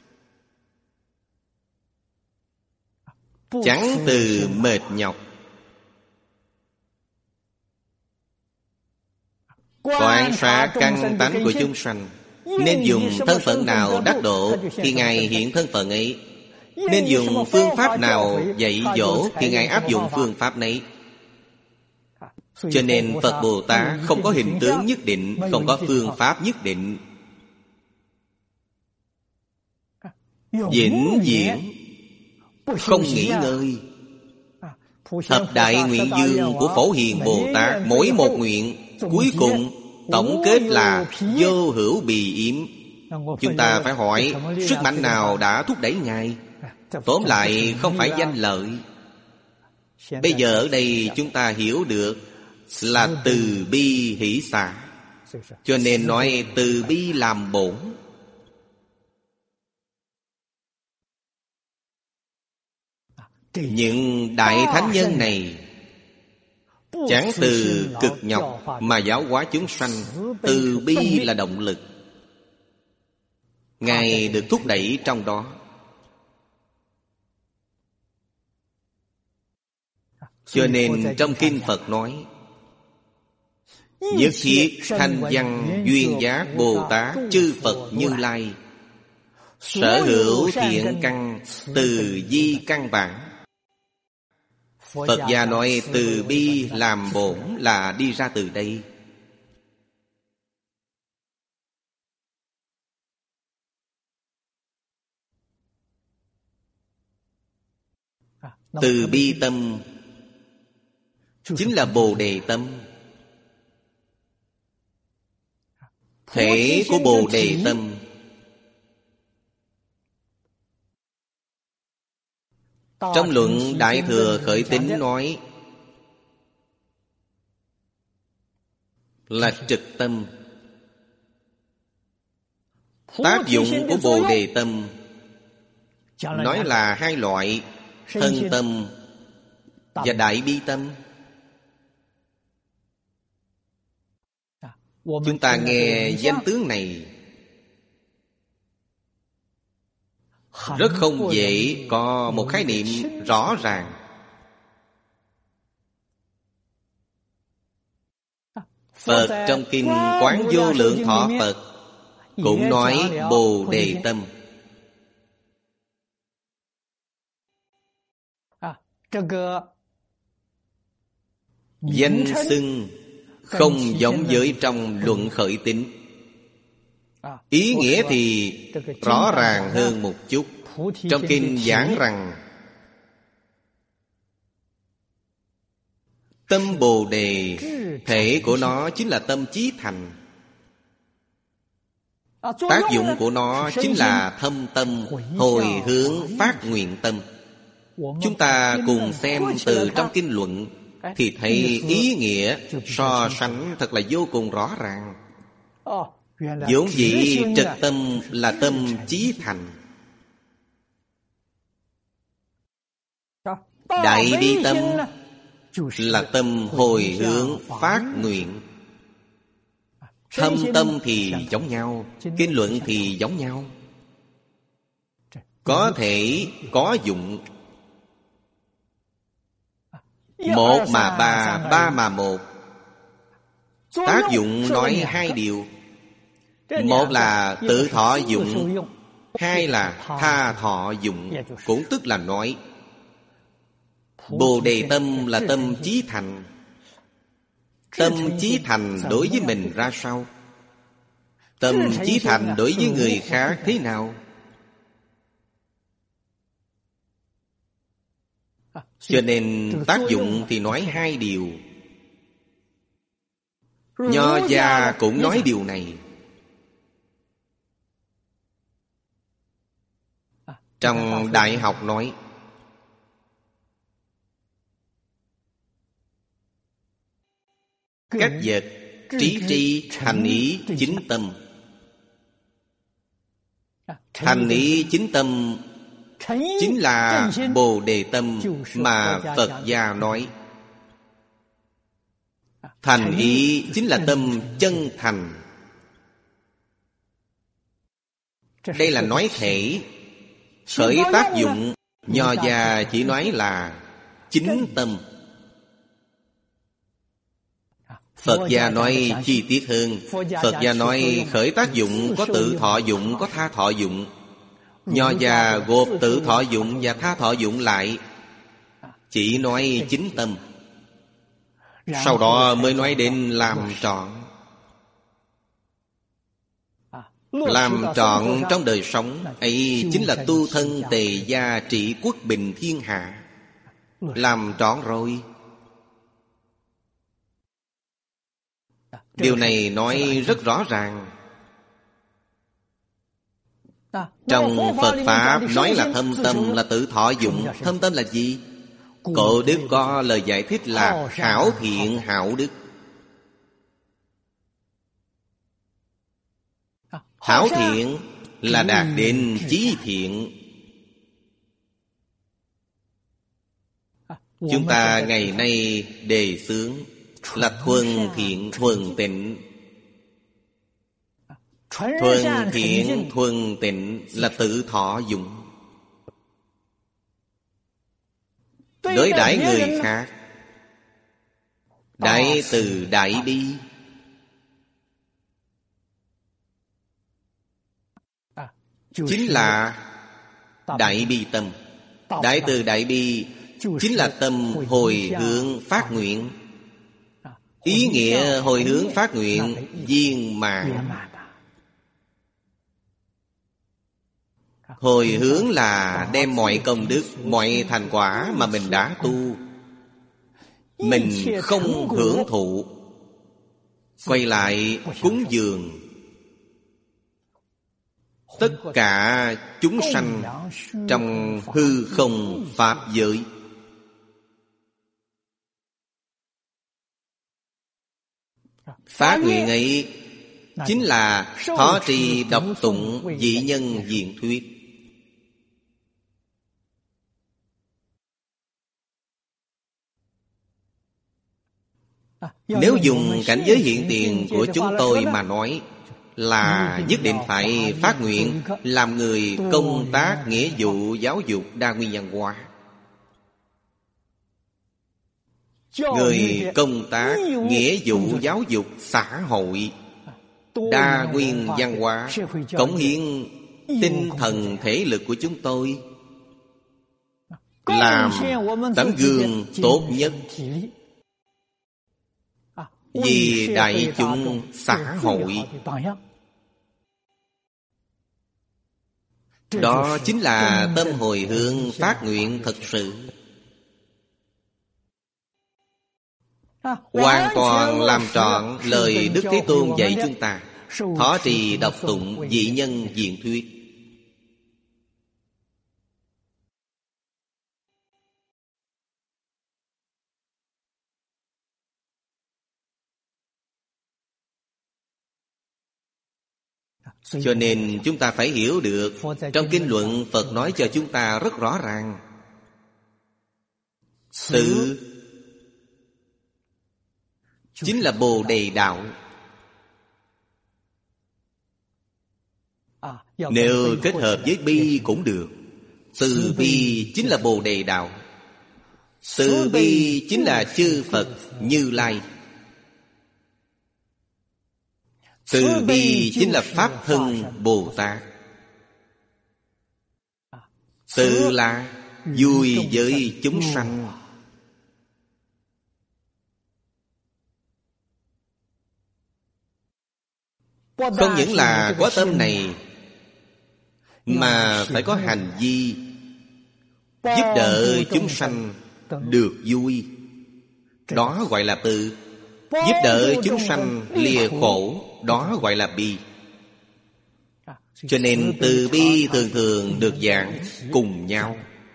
chẳng từ mệt nhọc. Quan sát căn tánh của chúng sanh, nên dùng thân phận nào đắc độ thì ngài hiện thân phận ấy, nên dùng phương pháp nào dạy dỗ thì ngài áp dụng phương pháp nấy. Cho nên Phật Bồ Tát không có hình tướng nhất định, không có phương pháp nhất định. Vĩnh viễn không nghỉ ngơi. Thập đại nguyện dương của Phổ Hiền Bồ Tát, mỗi một nguyện cuối cùng tổng kết là vô hữu bì yếm. Chúng ta phải hỏi sức mạnh nào đã thúc đẩy ngài. Tóm lại không phải danh lợi. Bây giờ ở đây chúng ta hiểu được là từ bi hỷ xả, cho nên nói từ bi làm bổn. Những đại thánh nhân này chẳng từ cực nhọc mà giáo hóa chúng sanh. Từ bi là động lực, ngài được thúc đẩy trong đó. Cho nên trong kinh Phật nói, nhất thiết thanh văn duyên giác Bồ Tát chư Phật Như Lai, sở hữu thiện căn từ di căn bản. Phật gia nói từ bi làm bổn là đi ra từ đây. Từ bi tâm chính là Bồ Đề tâm. Thể của Bồ Đề tâm trong luận Đại Thừa Khởi Tín nói là trực tâm. Tác dụng của Bồ Đề tâm nói là hai loại: thân tâm và đại bi tâm. Chúng ta nghe danh tướng này rất không dễ có một khái niệm rõ ràng. Phật trong Kinh Quán Vô Lượng Thọ Phật cũng nói Bồ Đề tâm. Danh xưng không giống với trong luận khởi tín. Ý nghĩa thì rõ ràng hơn một chút. Trong kinh giảng rằng tâm Bồ Đề, thể của nó chính là tâm chí thành. Tác dụng của nó chính là thâm tâm, hồi hướng, phát nguyện tâm. Chúng ta cùng xem từ trong kinh luận thì thấy ý nghĩa so sánh thật là vô cùng rõ ràng. Vốn dĩ trật tâm là tâm chí thành. Đại bi tâm là tâm hồi hướng phát nguyện. Thâm tâm thì giống nhau, kinh luận thì giống nhau. Có thể có dụng. Một mà ba, ba mà một. Tác dụng nói hai điều. Một là tự thọ dụng, hai là tha thọ dụng. Cũng tức là nói Bồ Đề tâm là tâm chí thành. Tâm chí thành đối với mình ra sao? Tâm chí thành đối với người khác thế nào? Cho nên tác dụng thì nói hai điều. Nho gia cũng nói điều này. Trong Đại học nói cách vật trí tri thành ý chính tâm. Thành ý chính tâm chính là Bồ Đề tâm mà Phật gia nói. Thành ý chính là tâm chân thành. Đây là nói thể. Khởi tác dụng, Nho gia chỉ nói là chính tâm. Phật gia nói chi tiết hơn. Phật gia nói khởi tác dụng có tự thọ dụng, có tha thọ dụng. Nho gia gộp tự thọ dụng và tha thọ dụng lại, chỉ nói chính tâm. Sau đó mới nói đến làm trọn. Làm trọn trong đời sống ấy chính là tu thân tề gia trị quốc bình thiên hạ. Làm trọn rồi. Điều này nói rất rõ ràng. Trong Phật Pháp nói là thâm tâm là tự thọ dụng. Thâm tâm là gì? Cổ đức có lời giải thích là hảo thiện hảo đức. Hảo thiện là đạt đến chí thiện. Chúng ta ngày nay đề xướng là thuần thiện thuần tịnh. Thuần thiện thuần tịnh là tự thọ dụng. Đối đãi người khác, đại từ đại bi. Chính là đại bi tâm. Đại từ đại bi chính là tâm hồi hướng phát nguyện. Ý nghĩa hồi hướng phát nguyện viên mãn. Hồi hướng là đem mọi công đức, mọi thành quả mà mình đã tu, mình không hưởng thụ, quay lại cúng dường tất cả chúng sanh trong hư không pháp giới. Phát nguyện ấy chính là thọ trì đọc tụng dị nhân diện thuyết. Nếu dùng cảnh giới hiện tiền của chúng tôi mà nói, là nhất định phải phát nguyện làm người công tác nghĩa vụ giáo dục đa nguyên văn hóa. người công tác nghĩa vụ giáo dục xã hội, đa nguyên văn hóa, cống hiến tinh thần thể lực của chúng tôi, làm tấm gương tốt nhất vì đại chúng xã hội. Đó chính là tâm hồi hướng phát nguyện thật sự. Hoàn toàn làm trọn lời Đức Thế Tôn dạy chúng ta, thọ trì đọc tụng vị nhân diện thuyết. Cho nên chúng ta phải hiểu được, trong kinh luận Phật nói cho chúng ta rất rõ ràng, tự chính là Bồ Đề đạo. Nếu kết hợp với bi cũng được. Từ bi chính là Bồ Đề đạo. Từ bi chính là chư Phật Như Lai. Từ bi chính là Pháp Thân Bồ Tát. Từ là vui với chúng sanh. Không những là có tâm này, mà phải có hành vi giúp đỡ chúng sanh được vui. Đó gọi là từ. Giúp đỡ chúng sanh lìa khổ, đó gọi là bi. Cho nên từ bi thường thường được giảng cùng nhau.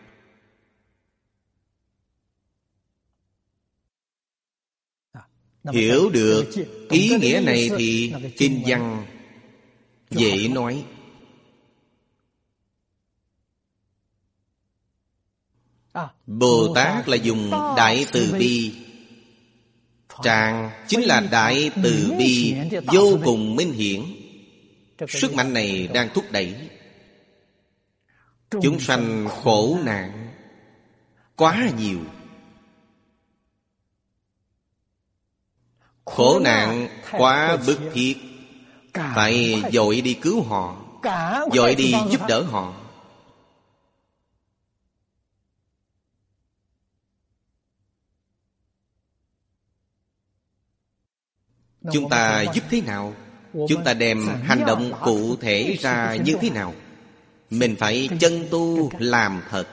Hiểu được ý nghĩa này thì kinh văn dễ nói. Bồ Tát là dùng đại từ bi. Tràng chính là đại từ bi vô cùng minh hiển. Sức mạnh này đang thúc đẩy chúng sanh khổ nạn quá nhiều. Khổ nạn quá bức thiết, phải vội đi cứu họ, vội đi giúp đỡ họ. Chúng ta giúp thế nào? Chúng ta đem hành động cụ thể ra như thế nào? Mình phải chân tu làm thật.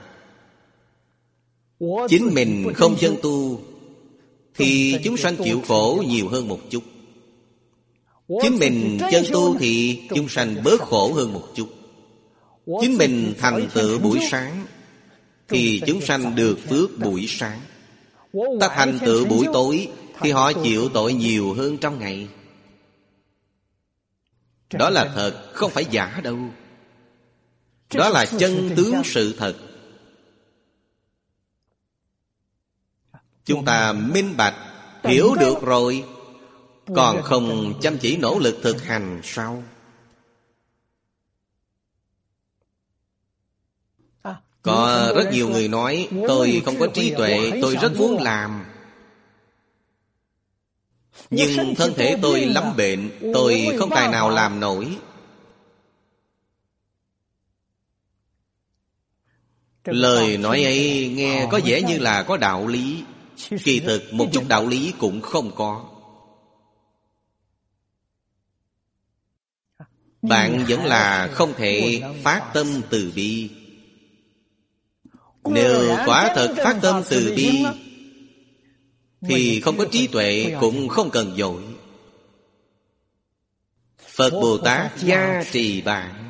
Chính mình không chân tu thì chúng sanh chịu khổ nhiều hơn một chút. Chính mình chân tu thì chúng sanh bớt khổ hơn một chút. Chính mình thành tựu buổi sáng thì chúng sanh được phước buổi sáng. Ta thành tựu buổi tối thì họ chịu tội nhiều hơn trong ngày. Đó là thật, không phải giả đâu. Đó là chân tướng sự thật. Chúng ta minh bạch, hiểu được rồi, còn không chăm chỉ nỗ lực thực hành sao? Có rất nhiều người nói tôi không có trí tuệ, tôi rất muốn làm, nhưng thân thể tôi lắm bệnh, tôi không tài nào làm nổi. Lời nói ấy nghe có vẻ như là có đạo lý, kỳ thực một chút đạo lý cũng không có. Bạn vẫn là không thể phát tâm từ bi. Nếu quả thật phát tâm từ bi thì không có trí tuệ cũng không cần vội. Phật Bồ Tát gia trì bạn.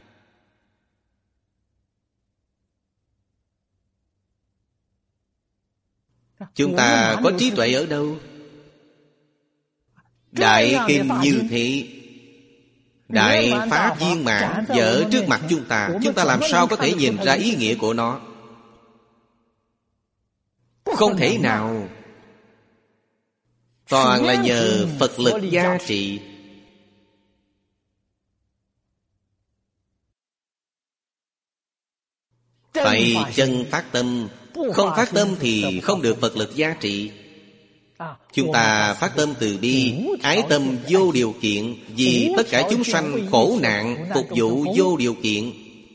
Chúng ta có trí tuệ ở đâu? Đại kinh như thế, đại pháp viên mãn dở trước mặt chúng ta làm sao có thể nhìn ra ý nghĩa của nó? Không thể nào. Toàn là nhờ Phật lực gia trị. Phải chân phát tâm. Không phát tâm thì không được Phật lực gia trị. Chúng ta phát tâm từ bi, ái tâm vô điều kiện, vì tất cả chúng sanh khổ nạn phục vụ vô điều kiện.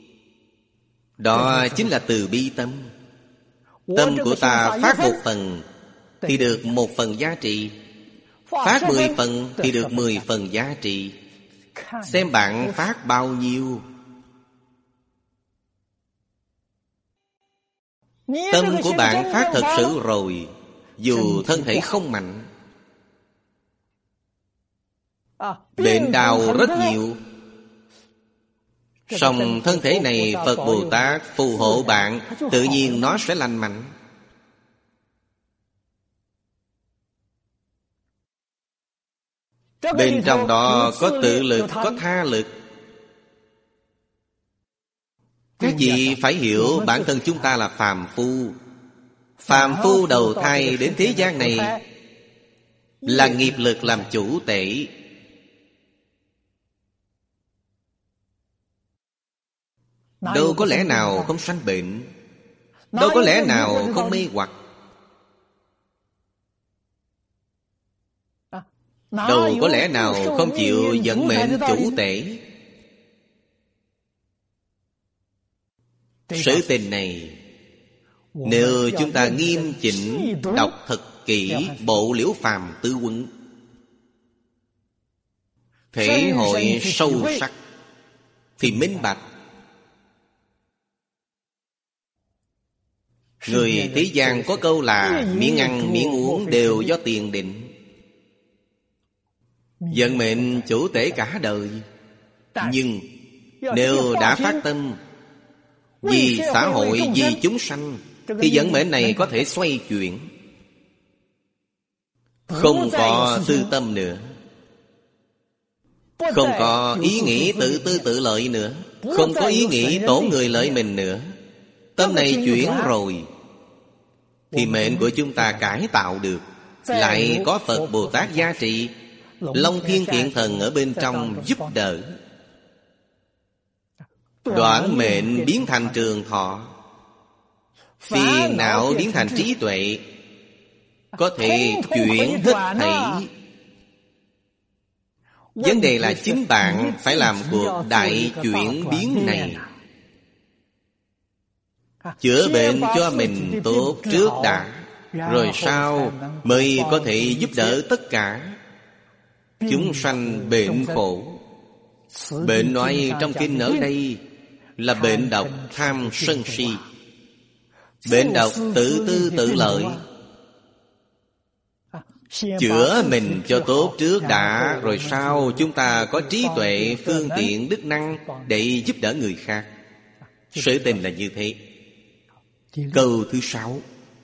Đó chính là từ bi tâm. Tâm của ta phát 1 phần thì được 1 phần giá trị, phát 10 phần thì được 10 phần giá trị. Xem bạn phát bao nhiêu. Tâm của bạn phát thật sự rồi, dù thân thể không mạnh, bệnh đau rất nhiều, song thân thể này Phật Bồ Tát phù hộ bạn, tự nhiên nó sẽ lành mạnh. Bên trong đó có tự lực, có tha lực. Các vị phải hiểu bản thân chúng ta là phàm phu. Phàm phu đầu thai đến thế gian này là nghiệp lực làm chủ tể. Đâu có lẽ nào không sanh bệnh, đâu có lẽ nào không mê hoặc, đâu có lẽ nào không chịu vận mệnh chủ tể. Sự tình này nếu chúng ta nghiêm chỉnh đọc thật kỹ Bộ Liễu Phàm Tứ Huấn, thể hội sâu sắc thì minh bạch. Người thế gian có câu là miếng ăn miếng uống đều do tiền định, vận mệnh chủ tể cả đời. Nhưng nếu đã phát tâm vì xã hội, vì chúng sanh, thì vận mệnh này có thể xoay chuyển. Không có tư tâm nữa, không có ý nghĩ tự tư tự lợi nữa, không có ý nghĩ tổn người lợi mình nữa. Tâm này chuyển rồi thì mệnh của chúng ta cải tạo được. Lại có Phật Bồ Tát gia trị, Long Thiên Thiện Thần ở bên trong giúp đỡ. Đoạn mệnh biến thành trường thọ, phiền não biến thành trí tuệ, có thể chuyển hết thảy. Vấn đề là chính bạn phải làm cuộc đại chuyển biến này. Chữa bệnh cho mình tốt trước đã, rồi sau mới có thể giúp đỡ tất cả chúng sanh bệnh khổ. Bệnh nói trong kinh ở đây là bệnh độc tham sân si, bệnh độc tự tư tự lợi. Chữa mình cho tốt trước đã, rồi sau chúng ta có trí tuệ, phương tiện, đức năng để giúp đỡ người khác. Sự tình là như thế. Câu thứ 6: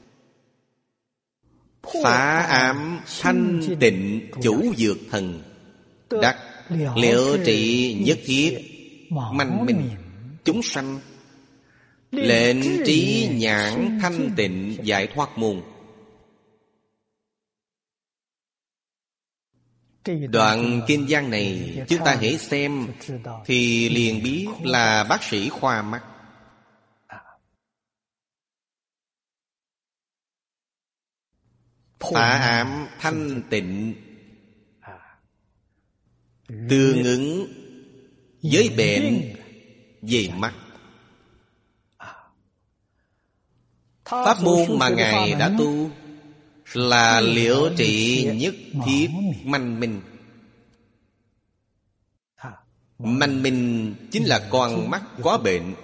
phá ám thanh tịnh chủ dược thần, đắc liệu trị nhất thiết manh minh chúng sanh, lệnh trí nhãn thanh tịnh giải thoát môn. Đoạn kinh văn này chúng ta hãy xem thì liền biết là bác sĩ khoa mắt. Phá ám thanh tịnh tương ứng với bệnh về mắt. Pháp môn mà Ngài đã tu là liễu trị nhất thiết manh minh. Manh minh chính là con mắt có bệnh,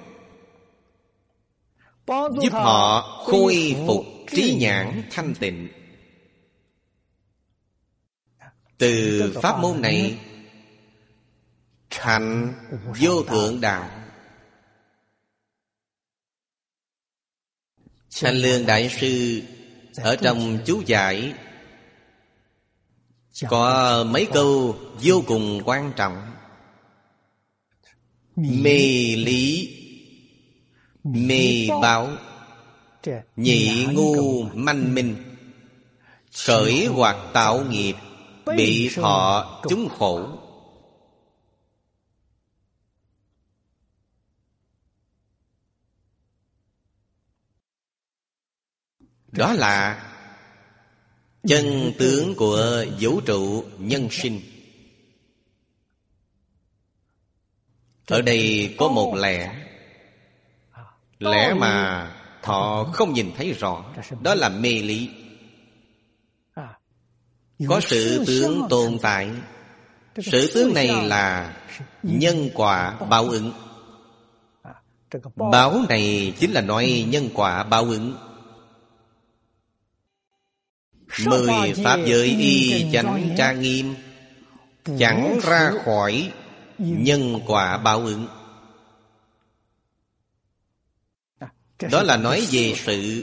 giúp họ khôi phục trí nhãn thanh tịnh. Từ pháp môn này thành vô thượng đạo. Thanh Lương Đại Sư ở trong chú giải có mấy câu vô cùng quan trọng. Mê lý, mê báo, nhị ngu manh minh, khởi hoặc tạo nghiệp, bị thọ chúng khổ. Đó là chân tướng của vũ trụ nhân sinh. Ở đây có một lẽ, lẽ mà họ không nhìn thấy rõ. Đó là mê lý. Có sự tướng tồn tại. Sự tướng này là nhân quả báo ứng. Báo này chính là nói nhân quả báo ứng. 10 pháp giới y chánh trang nghiêm, chẳng ra khỏi nhân quả báo ứng. Đó là nói về sự.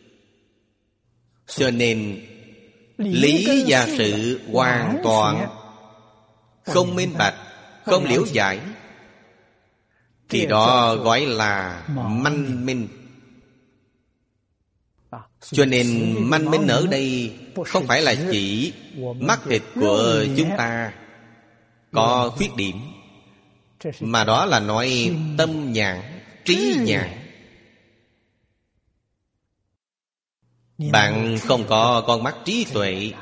Cho nên lý và sự hoàn toàn không minh bạch, không liễu giải, thì đó gọi là manh minh. Cho nên manh minh ở đây không phải là chỉ mắt thịt của chúng ta có khuyết điểm, mà đó là nói tâm nhãn, trí nhãn. Bạn không có con mắt trí tuệ,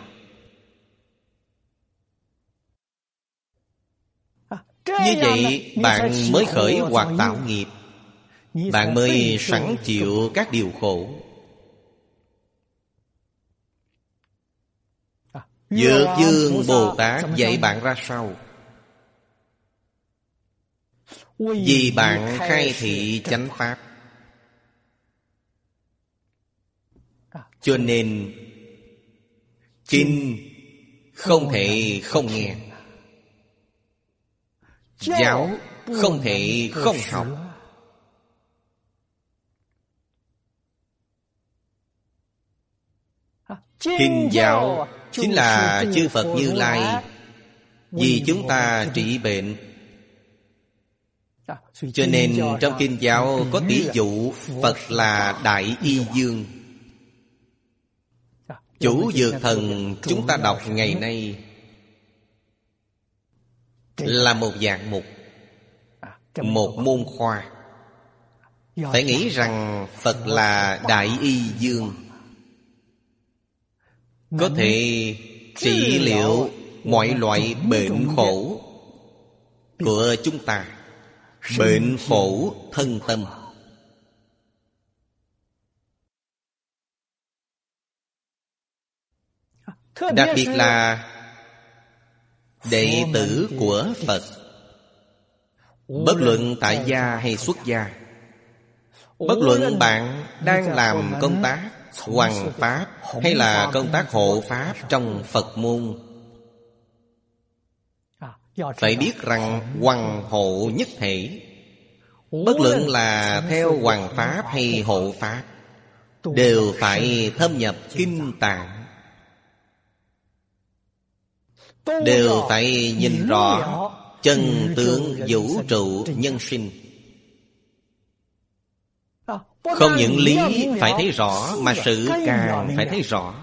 như vậy bạn mới khởi hoặc tạo nghiệp, bạn mới sẵn chịu các điều khổ. Dược Dương Bồ Tát dạy bạn ra sao? Vì bạn khai thị chánh pháp, cho nên kinh không thể không nghe, giáo không thể không học. Kinh giáo chính là chư Phật Như Lai vì chúng ta trị bệnh. Cho nên trong kinh giáo có tỷ dụ Phật là Đại Y Dương. Chủ Dược Thần chúng ta đọc ngày nay là một dạng mục, một môn khoa. Phải nghĩ rằng Phật là Đại Y Dương, có thể trị liệu mọi loại bệnh khổ của chúng ta, bệnh khổ thân tâm. Đặc biệt là đệ tử của Phật, bất luận tại gia hay xuất gia, bất luận bạn đang làm công tác hoằng pháp hay là công tác hộ pháp trong Phật môn, phải biết rằng hoằng hộ nhất thể. Bất luận là theo hoằng pháp hay hộ pháp, đều phải thâm nhập kinh tạng, đều phải nhìn rõ chân tướng vũ trụ nhân sinh. Không những lý phải thấy rõ, mà sự càng phải thấy rõ.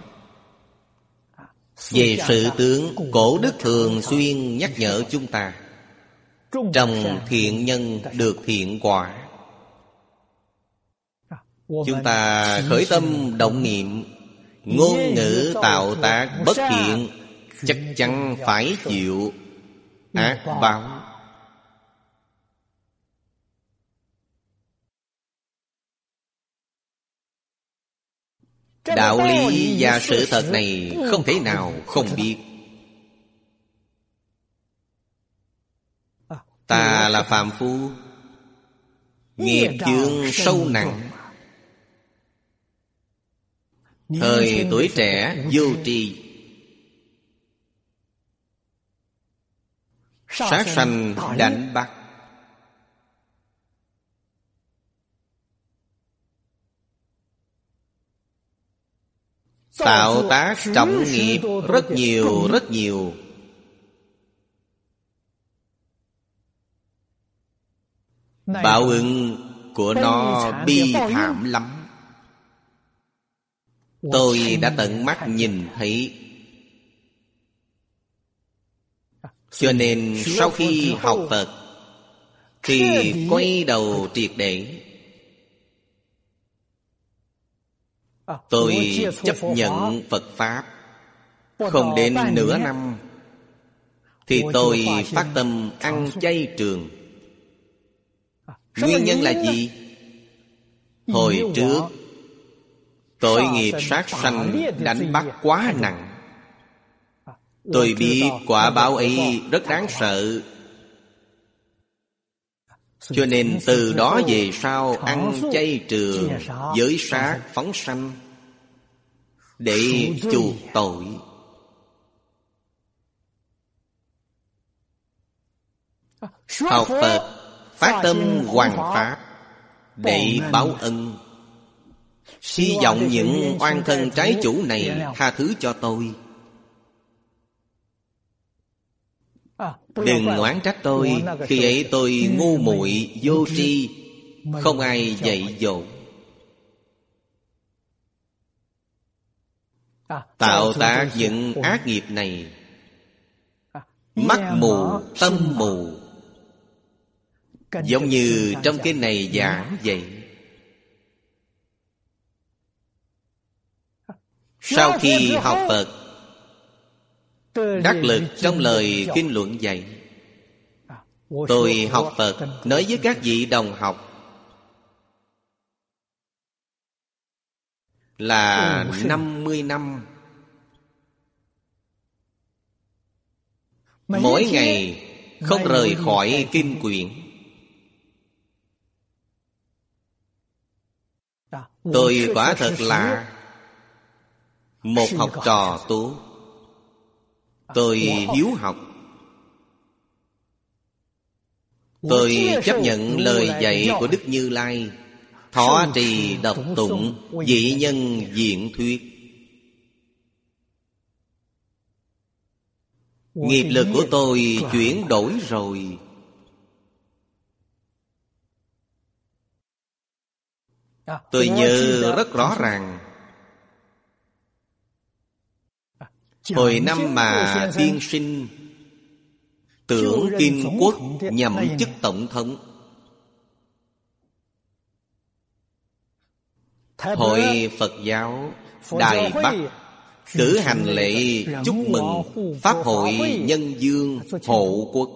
Về sự tướng, Cổ Đức thường xuyên nhắc nhở chúng ta: trồng thiện nhân được thiện quả. Chúng ta khởi tâm động niệm, ngôn ngữ tạo tác bất thiện, chắc chắn phải chịu ác báo. Đạo lý và sự thật này không thể nào không biết. Ta là phàm phu, nghiệp chướng sâu nặng, thời tuổi trẻ vô tri, sát sanh đánh bắt, tạo tác trọng nghiệp rất nhiều. Báo ứng của nó bi thảm lắm. Tôi đã tận mắt nhìn thấy. Cho nên sau khi học Phật thì quay đầu triệt để. Tôi chấp nhận Phật Pháp, Không đến nửa năm thì tôi phát tâm ăn chay trường. Nguyên nhân là gì? Hồi trước tội nghiệp sát sanh đánh bắt quá nặng. Tôi biết quả báo ấy rất đáng sợ, cho nên từ đó về sau ăn chay trường, giới sát phóng sanh để chuộc tội. Học Phật phát tâm hoằng pháp để báo ân, hy vọng những oan thân trái chủ này tha thứ cho tôi. Đừng oán trách tôi, khi ấy tôi ngu muội vô tri, không ai dạy dỗ, tạo tác những ác nghiệp này. Mắt mù tâm mù, giống như trong kinh này giảng vậy. Sau khi học Phật, đắc lực trong lời kinh luận dạy, tôi học Phật nói với các vị đồng học là 50 năm. Mỗi ngày không rời khỏi kinh quyển. Tôi quả thật là một học trò tốt. Tôi hiếu học. Tôi chấp nhận lời dạy của Đức Như Lai, thọ trì đọc tụng, dị nhân diễn thuyết. Nghiệp lực của tôi chuyển đổi rồi. Tôi nhớ rất rõ ràng, hồi năm mà tiên sinh Tưởng Kim Quốc nhậm chức tổng thống, Hội Phật giáo Đài Bắc cử hành lễ chúc mừng Pháp hội Nhân Dương hộ quốc.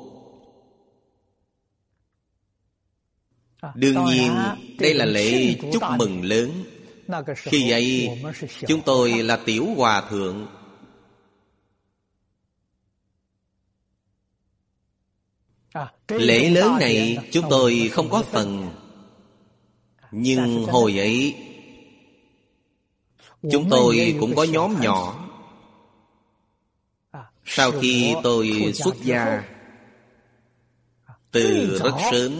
Đương nhiên đây là lễ chúc mừng lớn. Khi ấy chúng tôi là tiểu hòa thượng. Lễ lớn này chúng tôi không có phần. Nhưng hồi ấy chúng tôi cũng có nhóm nhỏ. Sau khi tôi xuất gia, từ rất sớm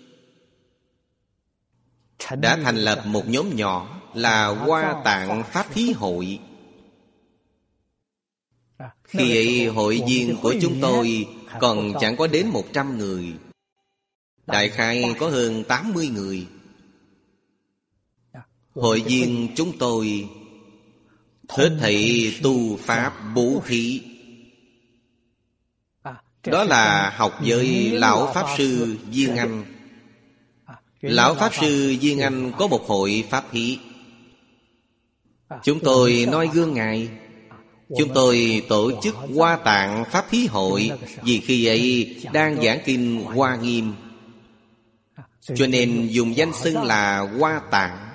đã thành lập một nhóm nhỏ là Hoa Tạng Pháp Thí Hội. Khi ấy hội viên của chúng tôi còn chẳng có đến 100 người. Đại khái có hơn 80 người. Hội viên chúng tôi hết thảy tu pháp bố thí. Đó là học với Lão Pháp Sư Viên Anh. Lão Pháp Sư Viên Anh có một hội pháp thí. Chúng tôi noi gương Ngài. Chúng tôi tổ chức Hoa Tạng Pháp Thí Hội, vì khi ấy đang giảng kinh Hoa Nghiêm, cho nên dùng danh xưng là Hoa Tạng.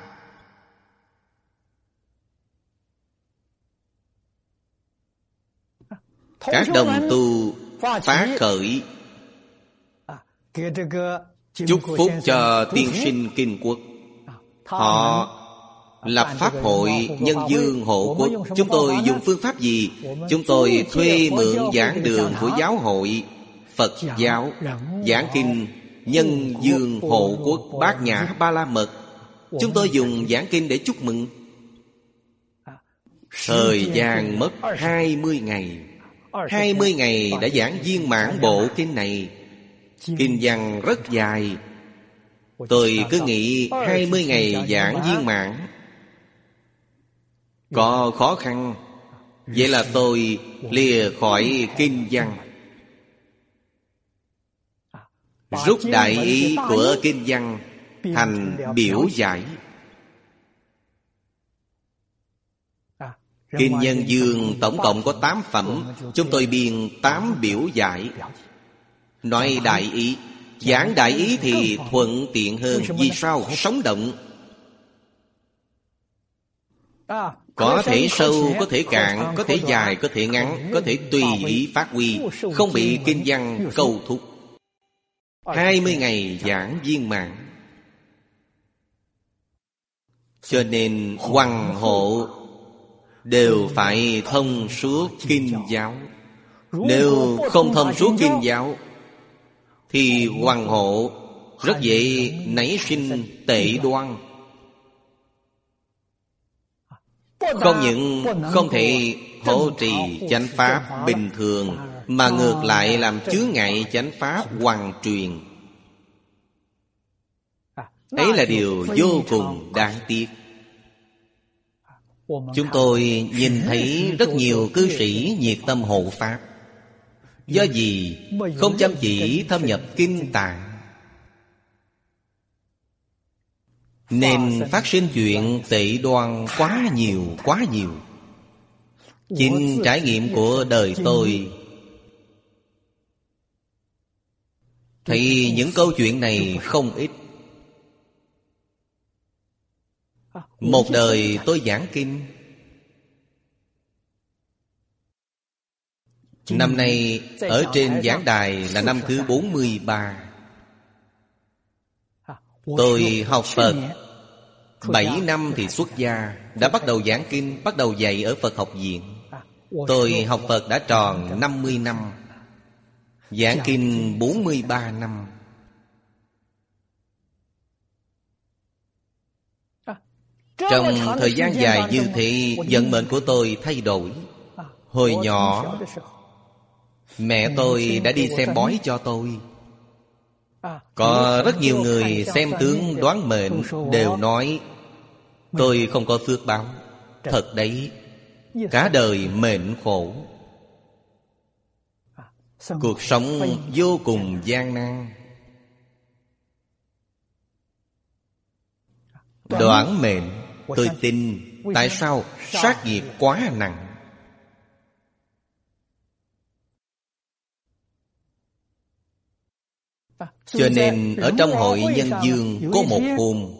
Các đồng tu phá khởi chúc phúc cho tiên sinh Kinh Quốc. Họ lập pháp hội Nhân Dương hộ quốc. Chúng tôi dùng phương pháp gì? Chúng tôi thuê mượn giảng đường của giáo hội Phật giáo, giảng kinh Nhân Dương hộ quốc Bát Nhã Ba La Mật. Chúng tôi dùng giảng kinh để chúc mừng. Thời gian mất 20 ngày. 20 ngày đã giảng viên mãn bộ kinh này. Kinh văn rất dài. Tôi cứ nghĩ 20 ngày giảng viên mãn có khó khăn. Vậy là tôi lìa khỏi kinh văn, rút đại ý của kinh văn thành biểu giải. Kinh Nhân Dương tổng cộng có 8 phẩm. Chúng tôi biên 8 biểu giải. Nói đại ý. Giảng đại ý thì thuận tiện hơn. Vì sao? Sống động. Có thể sâu, có thể cạn, có thể dài, có thể ngắn, có thể tùy ý phát huy, không bị kinh văn câu thúc. 20 ngày giảng viên mãn. Cho nên hoằng hộ đều phải thông suốt kinh giáo. Nếu không thông suốt kinh giáo thì hoằng hộ rất dễ nảy sinh tệ đoan. Không những không thể hộ trì chánh pháp bình thường, mà ngược lại làm chướng ngại chánh pháp hoằng truyền. Ấy là điều vô cùng đáng tiếc. Chúng tôi nhìn thấy rất nhiều cư sĩ nhiệt tâm hộ pháp. Do gì không chăm chỉ thâm nhập kinh tạng, nên phát sinh chuyện tệ đoan quá nhiều, quá nhiều. Chính trải nghiệm của đời tôi thì những câu chuyện này không ít. Một đời tôi giảng kinh. Năm nay ở trên giảng đài là năm thứ 43. Tôi học Phật 7 năm thì xuất gia, đã bắt đầu giảng kinh, bắt đầu dạy ở Phật học viện. Tôi học Phật đã tròn 50 năm, giảng kinh 43 năm. Trong thời gian dài như thế, vận mệnh của tôi thay đổi. Hồi nhỏ, mẹ tôi đã đi xem bói cho tôi. Có rất nhiều người xem tướng đoán mệnh đều nói tôi không có phước báo. Thật đấy, cả đời mệnh khổ, cuộc sống vô cùng gian nan. Đoán mệnh, tôi tin. Tại sao? Sát nghiệp quá nặng. Cho nên ở trong hội Nhân Dương có một hôm,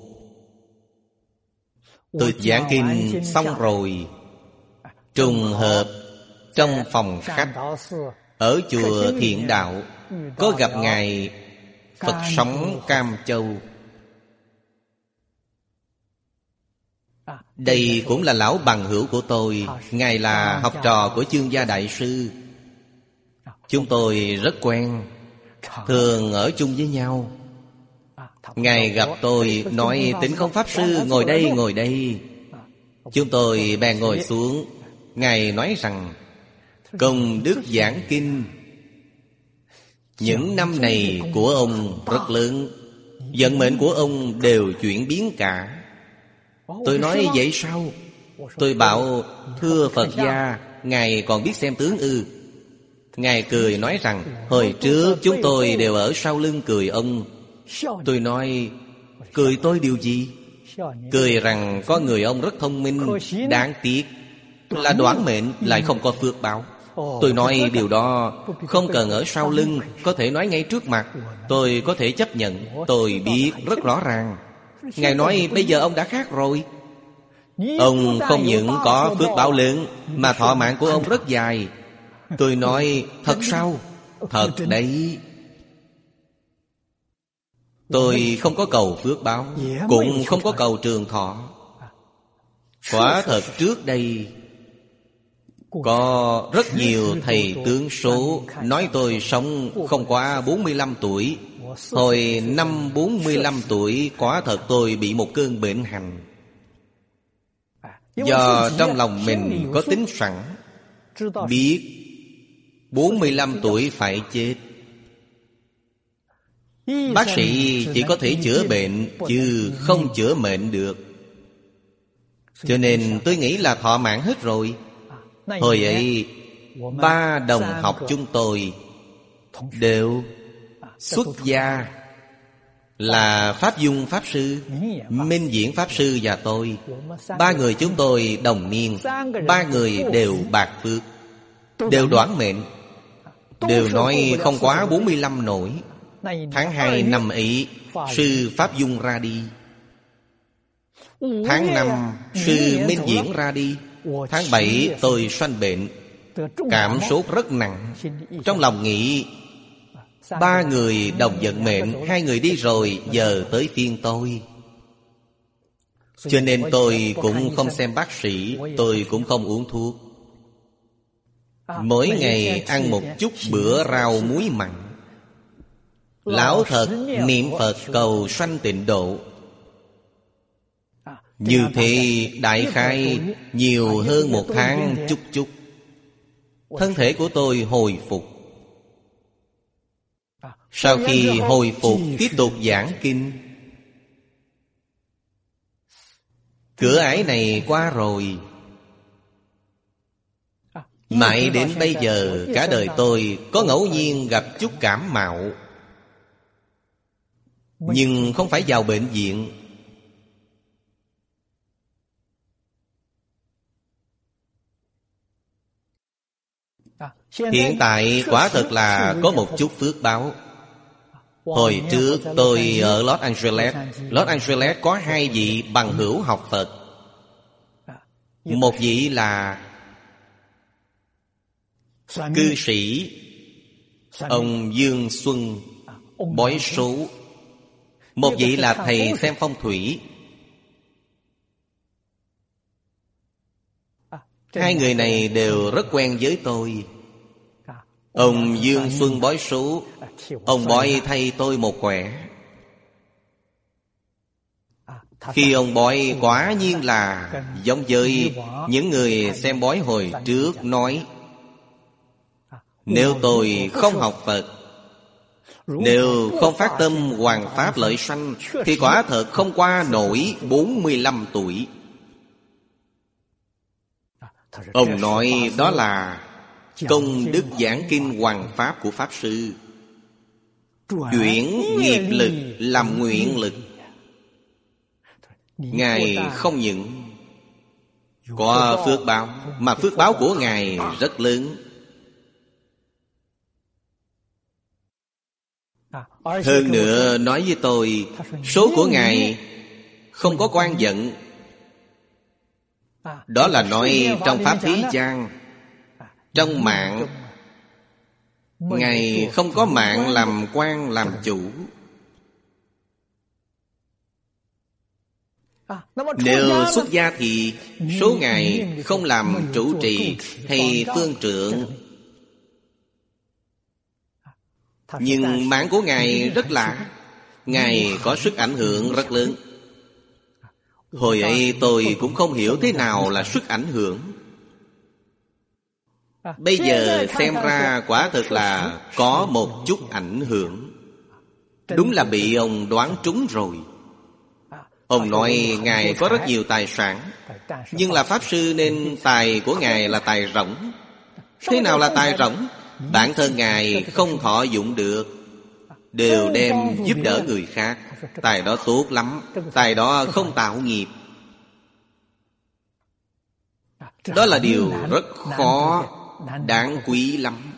tôi giảng kinh xong rồi, trùng hợp trong phòng khách ở chùa Thiện Đạo có gặp ngài Phật sống Cam Châu. Đây cũng là lão bằng hữu của tôi. Ngài là học trò của Chương Gia Đại Sư. Chúng tôi rất quen, thường ở chung với nhau. Ngài gặp tôi nói: Tịnh Không Pháp Sư ngồi đây, ngồi đây. Chúng tôi bèn ngồi xuống. Ngài nói rằng công đức giảng kinh những năm này của ông rất lớn, vận mệnh của ông đều chuyển biến cả. Tôi nói vậy sao? Tôi bảo: thưa Phật gia, Ngài còn biết xem tướng ư? Ngài cười nói rằng: hồi trước chúng tôi đều ở sau lưng cười ông. Tôi nói: cười tôi điều gì? Cười rằng có người ông rất thông minh, đáng tiếc là đoán mệnh lại không có phước báo. Tôi nói điều đó không cần ở sau lưng, có thể nói ngay trước mặt. Tôi có thể chấp nhận. Tôi biết rất rõ ràng. Ngài nói bây giờ ông đã khác rồi. Ông không những có phước báo lớn, mà thọ mạng của ông rất dài. Tôi nói: thật sao? Thật đấy. Tôi không có cầu phước báo, cũng không có cầu trường thọ. Quả thật trước đây có rất nhiều thầy tướng số nói tôi sống không quá 45 tuổi. Hồi năm 45 tuổi, quả thật tôi bị một cơn bệnh hành. Do trong lòng mình có tính sẵn, biết 45 tuổi phải chết. Bác sĩ chỉ có thể chữa bệnh, chứ không chữa mệnh được. Cho nên tôi nghĩ là thọ mạng hết rồi. Hồi ấy 3 đồng học chúng tôi đều xuất gia, là Pháp Dung Pháp Sư, Minh Diễn Pháp Sư và tôi. Ba người chúng tôi đồng niên. Ba người đều bạc phước, đều đoản mệnh, đều nói không quá 45 nổi. Tháng 2 năm ấy, Sư Pháp Dung ra đi. Tháng 5, Sư Minh Diễn ra đi. Tháng 7 tôi sanh bệnh, cảm sốt rất nặng. Trong lòng nghĩ, ba người đồng vận mệnh, hai người đi rồi, giờ tới phiên tôi. Cho nên tôi cũng không xem bác sĩ, tôi cũng không uống thuốc. Mỗi ngày ăn một chút bữa rau muối mặn. Lão thật niệm Phật cầu sanh tịnh độ. Như thế đại khái nhiều hơn 1 tháng chút chút, thân thể của tôi hồi phục. Sau khi hồi phục, tiếp tục giảng kinh. Cửa ải này qua rồi. Mãi đến bây giờ, cả đời tôi có ngẫu nhiên gặp chút cảm mạo, nhưng không phải vào bệnh viện. Hiện tại quả thật là có một chút phước báo. Hồi trước tôi ở Los Angeles. Los Angeles có 2 vị bằng hữu học Phật. Một vị là cư sĩ ông Dương Xuân bói số. Một vị là thầy xem phong thủy. Hai người này đều rất quen với tôi. Ông Dương Xuân bói số, ông bói thay tôi một quẻ. Khi ông bói quả nhiên là giống với những người xem bói hồi trước nói. Nếu tôi không học Phật, nếu không phát tâm hoằng pháp lợi sanh, thì quả thật không qua nổi 45 tuổi. Ông nói đó là công đức giảng kinh hoằng pháp của Pháp Sư, chuyển nghiệp lực làm nguyện lực. Ngài không những có phước báo, mà phước báo của Ngài rất lớn. Hơn nữa nói với tôi, số của Ngài không có quan vận. Đó là nói trong Pháp thế gian. Trong mạng, Ngài không có mạng làm quan làm chủ. Nếu xuất gia thì số Ngài không làm trụ trì hay phương trượng. Nhưng mạng của Ngài rất lạ. Ngài có sức ảnh hưởng rất lớn. Hồi ấy tôi cũng không hiểu thế nào là sức ảnh hưởng. Bây giờ xem ra quả thực là có một chút ảnh hưởng. Đúng là bị ông đoán trúng rồi. Ông nói Ngài có rất nhiều tài sản, nhưng là Pháp Sư nên tài của Ngài là tài rỗng. Thế nào là tài rỗng? Bản thân Ngài không thọ dụng được, đều đem giúp đỡ người khác. Tài đó tốt lắm, tài đó không tạo nghiệp. Đó là điều rất khó, đáng quý lắm.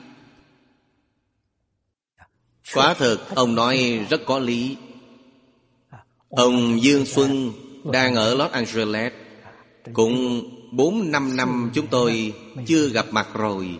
Quả thực ông nói rất có lý. Ông Dương Xuân đang ở Los Angeles. Cũng 4-5 năm chúng tôi chưa gặp mặt rồi.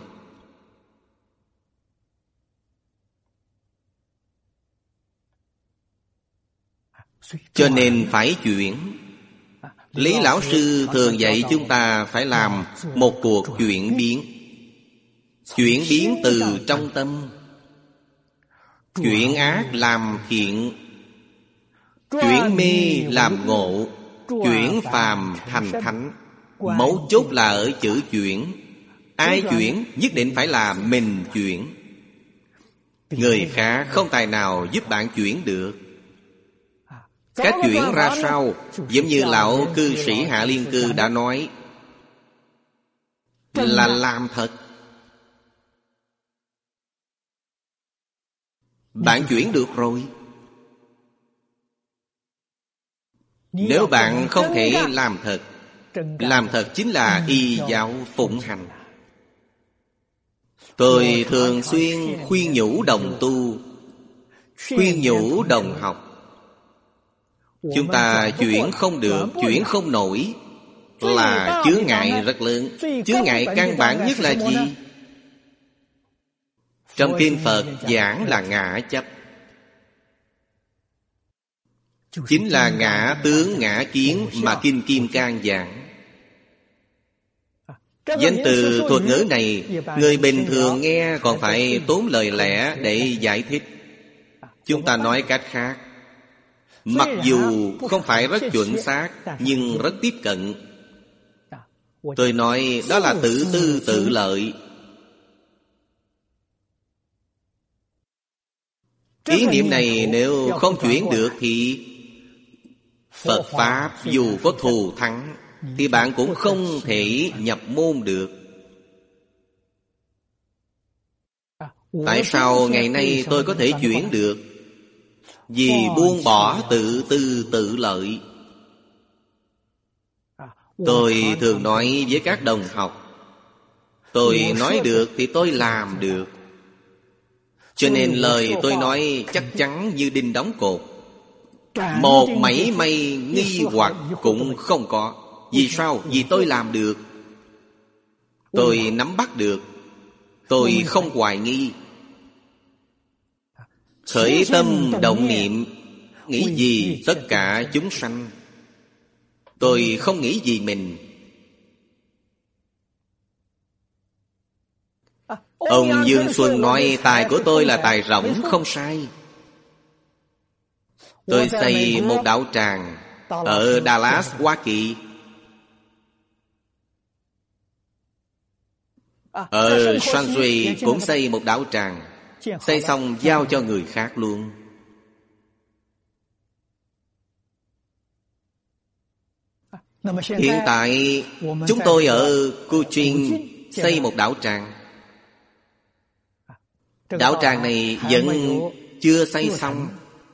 Cho nên phải chuyển. Lý Lão Sư thường dạy chúng ta phải làm một cuộc chuyển biến. Chuyển biến từ trong tâm. Chuyển ác làm thiện, chuyển mê làm ngộ, chuyển phàm thành thánh. Mấu chốt là ở chữ chuyển. Ai chuyển nhất định phải là mình chuyển. Người khác không tài nào giúp bạn chuyển được. Cách chuyển ra sao? Giống như lão cư sĩ Hạ Liên Cư đã nói, là làm thật. Bạn chuyển được rồi. Nếu bạn không thể làm thật chính là y giáo phụng hành. Tôi thường xuyên khuyên nhủ đồng tu, khuyên nhủ đồng học. Chúng ta chuyển không được, chuyển không nổi là chướng ngại rất lớn. Chướng ngại căn bản nhất là gì? Trong kinh Phật giảng là ngã chấp. Chính là ngã tướng ngã kiến mà Kinh Kim Cang giảng. Danh từ thuật ngữ này, người bình thường nghe còn phải tốn lời lẽ để giải thích. Chúng ta nói cách khác, mặc dù không phải rất chuẩn xác, nhưng rất tiếp cận. Tôi nói đó là tự tư tự lợi. Ý niệm này nếu không chuyển được thì Phật Pháp dù có thù thắng thì bạn cũng không thể nhập môn được. Tại sao ngày nay tôi có thể chuyển được? Vì buông bỏ tự tư tự lợi. Tôi thường nói với các đồng học, tôi nói được thì tôi làm được. Cho nên lời tôi nói chắc chắn như đinh đóng cột. Một mảy may nghi hoặc cũng không có. Vì sao? Vì tôi làm được. Tôi nắm bắt được. Tôi không hoài nghi. Khởi tâm động niệm, nghĩ gì tất cả chúng sanh. Tôi không nghĩ gì mình. Ông Dương Xuân nói tài của tôi là tài rỗng, không sai. Tôi xây một đạo tràng ở Dallas, Hoa Kỳ. Ở San Jose cũng xây một đạo tràng. Xây xong giao cho người khác luôn. Hiện tại chúng tôi ở Kuching xây một đạo tràng. Đạo tràng này vẫn chưa xây xong.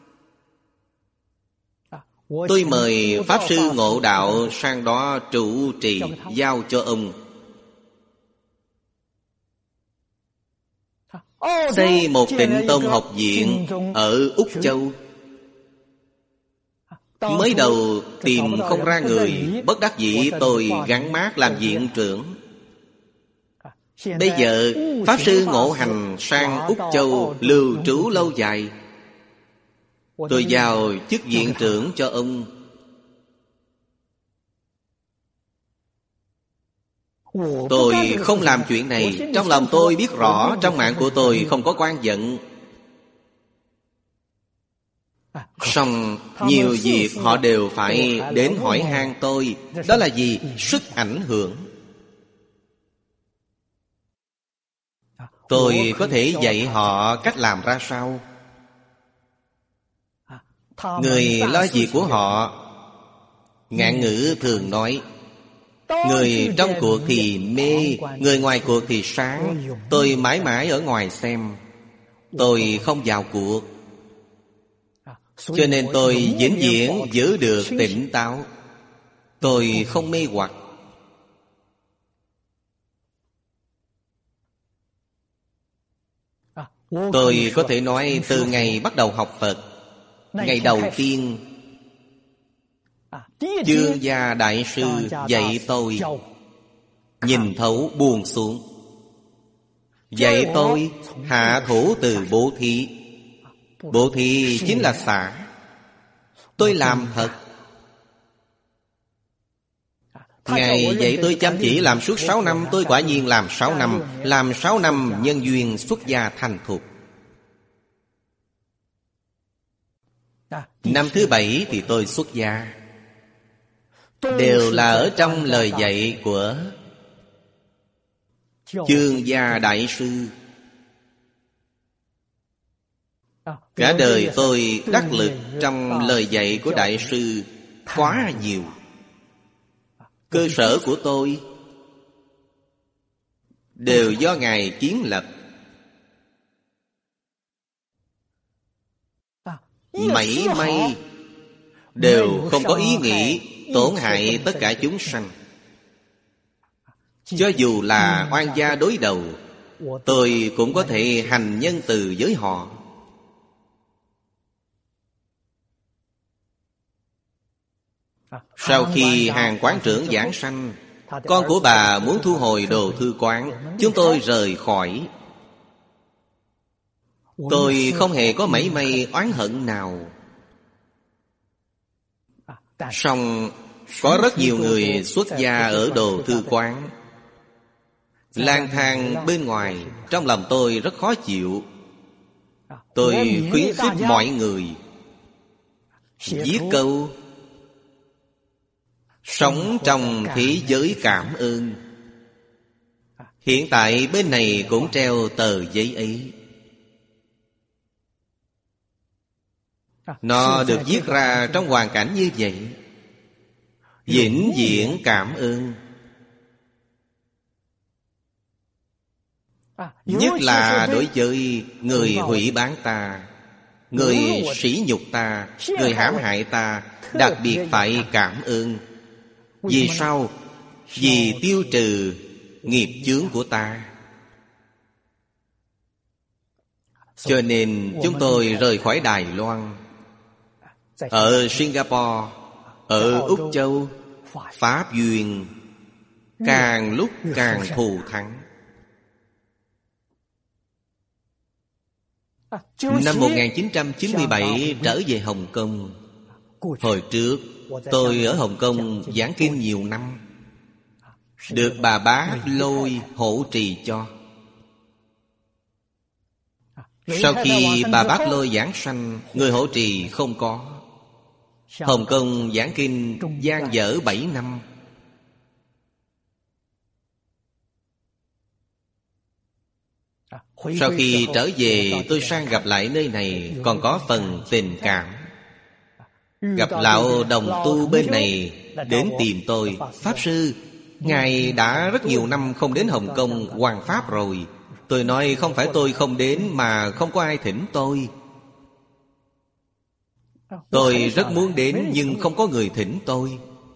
Tôi mời Pháp Sư Ngộ Đạo sang đó trụ trì, giao cho ông. Xây một Tịnh Tông học viện ở Úc Châu. Mới đầu tìm không ra người, bất đắc dĩ tôi gắn mác làm viện trưởng. Bây giờ Pháp Sư Ngộ Hành sang Úc Châu lưu trú lâu dài. Tôi giao chức viện trưởng cho ông. Tôi không làm chuyện này. Trong lòng tôi biết rõ, trong mạng của tôi không có oan giận. Song nhiều việc họ đều phải đến hỏi han tôi. Đó là gì? Sức ảnh hưởng. Tôi có thể dạy họ cách làm ra sao. Người lo việc của họ. Ngạn ngữ thường nói, người trong cuộc thì mê, người ngoài cuộc thì sáng. Tôi mãi mãi ở ngoài xem. Tôi không vào cuộc. Cho nên tôi vĩnh viễn giữ được tỉnh táo. Tôi không mê hoặc. Tôi có thể nói từ ngày bắt đầu học Phật, ngày đầu tiên Chương Gia Đại Sư dạy tôi nhìn thấu buông xuống. Dạy tôi hạ thủ từ bố thí. Bố thí chính là xả. Tôi làm thật. Ngài dạy tôi chăm chỉ làm suốt 6 năm. Tôi quả nhiên làm 6 năm. Làm 6 năm nhân duyên xuất gia thành thục. Năm thứ 7 thì tôi xuất gia. Đều là ở trong lời dạy của Chương Gia Đại Sư. Cả đời tôi đắc lực trong lời dạy của Đại Sư quá nhiều. Cơ sở của tôi đều do Ngài kiến lập. Mảy may đều không có ý nghĩ tổn hại tất cả chúng sanh. Cho dù là oan gia đối đầu, tôi cũng có thể hành nhân từ với họ. Sau khi hàng quán trưởng giảng sanh, con của bà muốn thu hồi đồ thư quán, chúng tôi rời khỏi. Tôi không hề có mảy may oán hận nào. Song có rất nhiều người xuất gia ở đồ thư quán, lang thang bên ngoài, trong lòng tôi rất khó chịu. Tôi khuyến khích mọi người viết câu sống trong thế giới cảm ơn. Hiện tại bên này cũng treo tờ giấy ấy. Nó được viết ra trong hoàn cảnh như vậy. Vĩnh viễn cảm ơn. Nhất là đối với người hủy bán ta, người sỉ nhục ta, người hãm hại ta, đặc biệt phải cảm ơn. Vì sao? Vì tiêu trừ nghiệp chướng của ta. Cho nên chúng tôi rời khỏi Đài Loan. Ở Singapore, ở Úc Châu, Pháp duyên càng lúc càng thù thắng. Năm 1997 trở về Hồng Kông. Hồi trước tôi ở Hồng Kông giảng kinh nhiều năm, được bà Bác Lôi hộ trì cho. Sau khi bà Bác Lôi giảng sanh, người hộ trì không có. Hồng Kông giảng kinh dang dở 7 năm. Sau khi trở về, tôi sang gặp lại nơi này còn có phần tình cảm. Gặp lão đồng tu bên này đến tìm tôi: Pháp Sư, Ngài đã rất nhiều năm không đến Hồng Kông hoằng pháp rồi. Tôi nói không phải tôi không đến, mà không có ai thỉnh tôi. Tôi rất muốn đến nhưng không có người thỉnh tôi.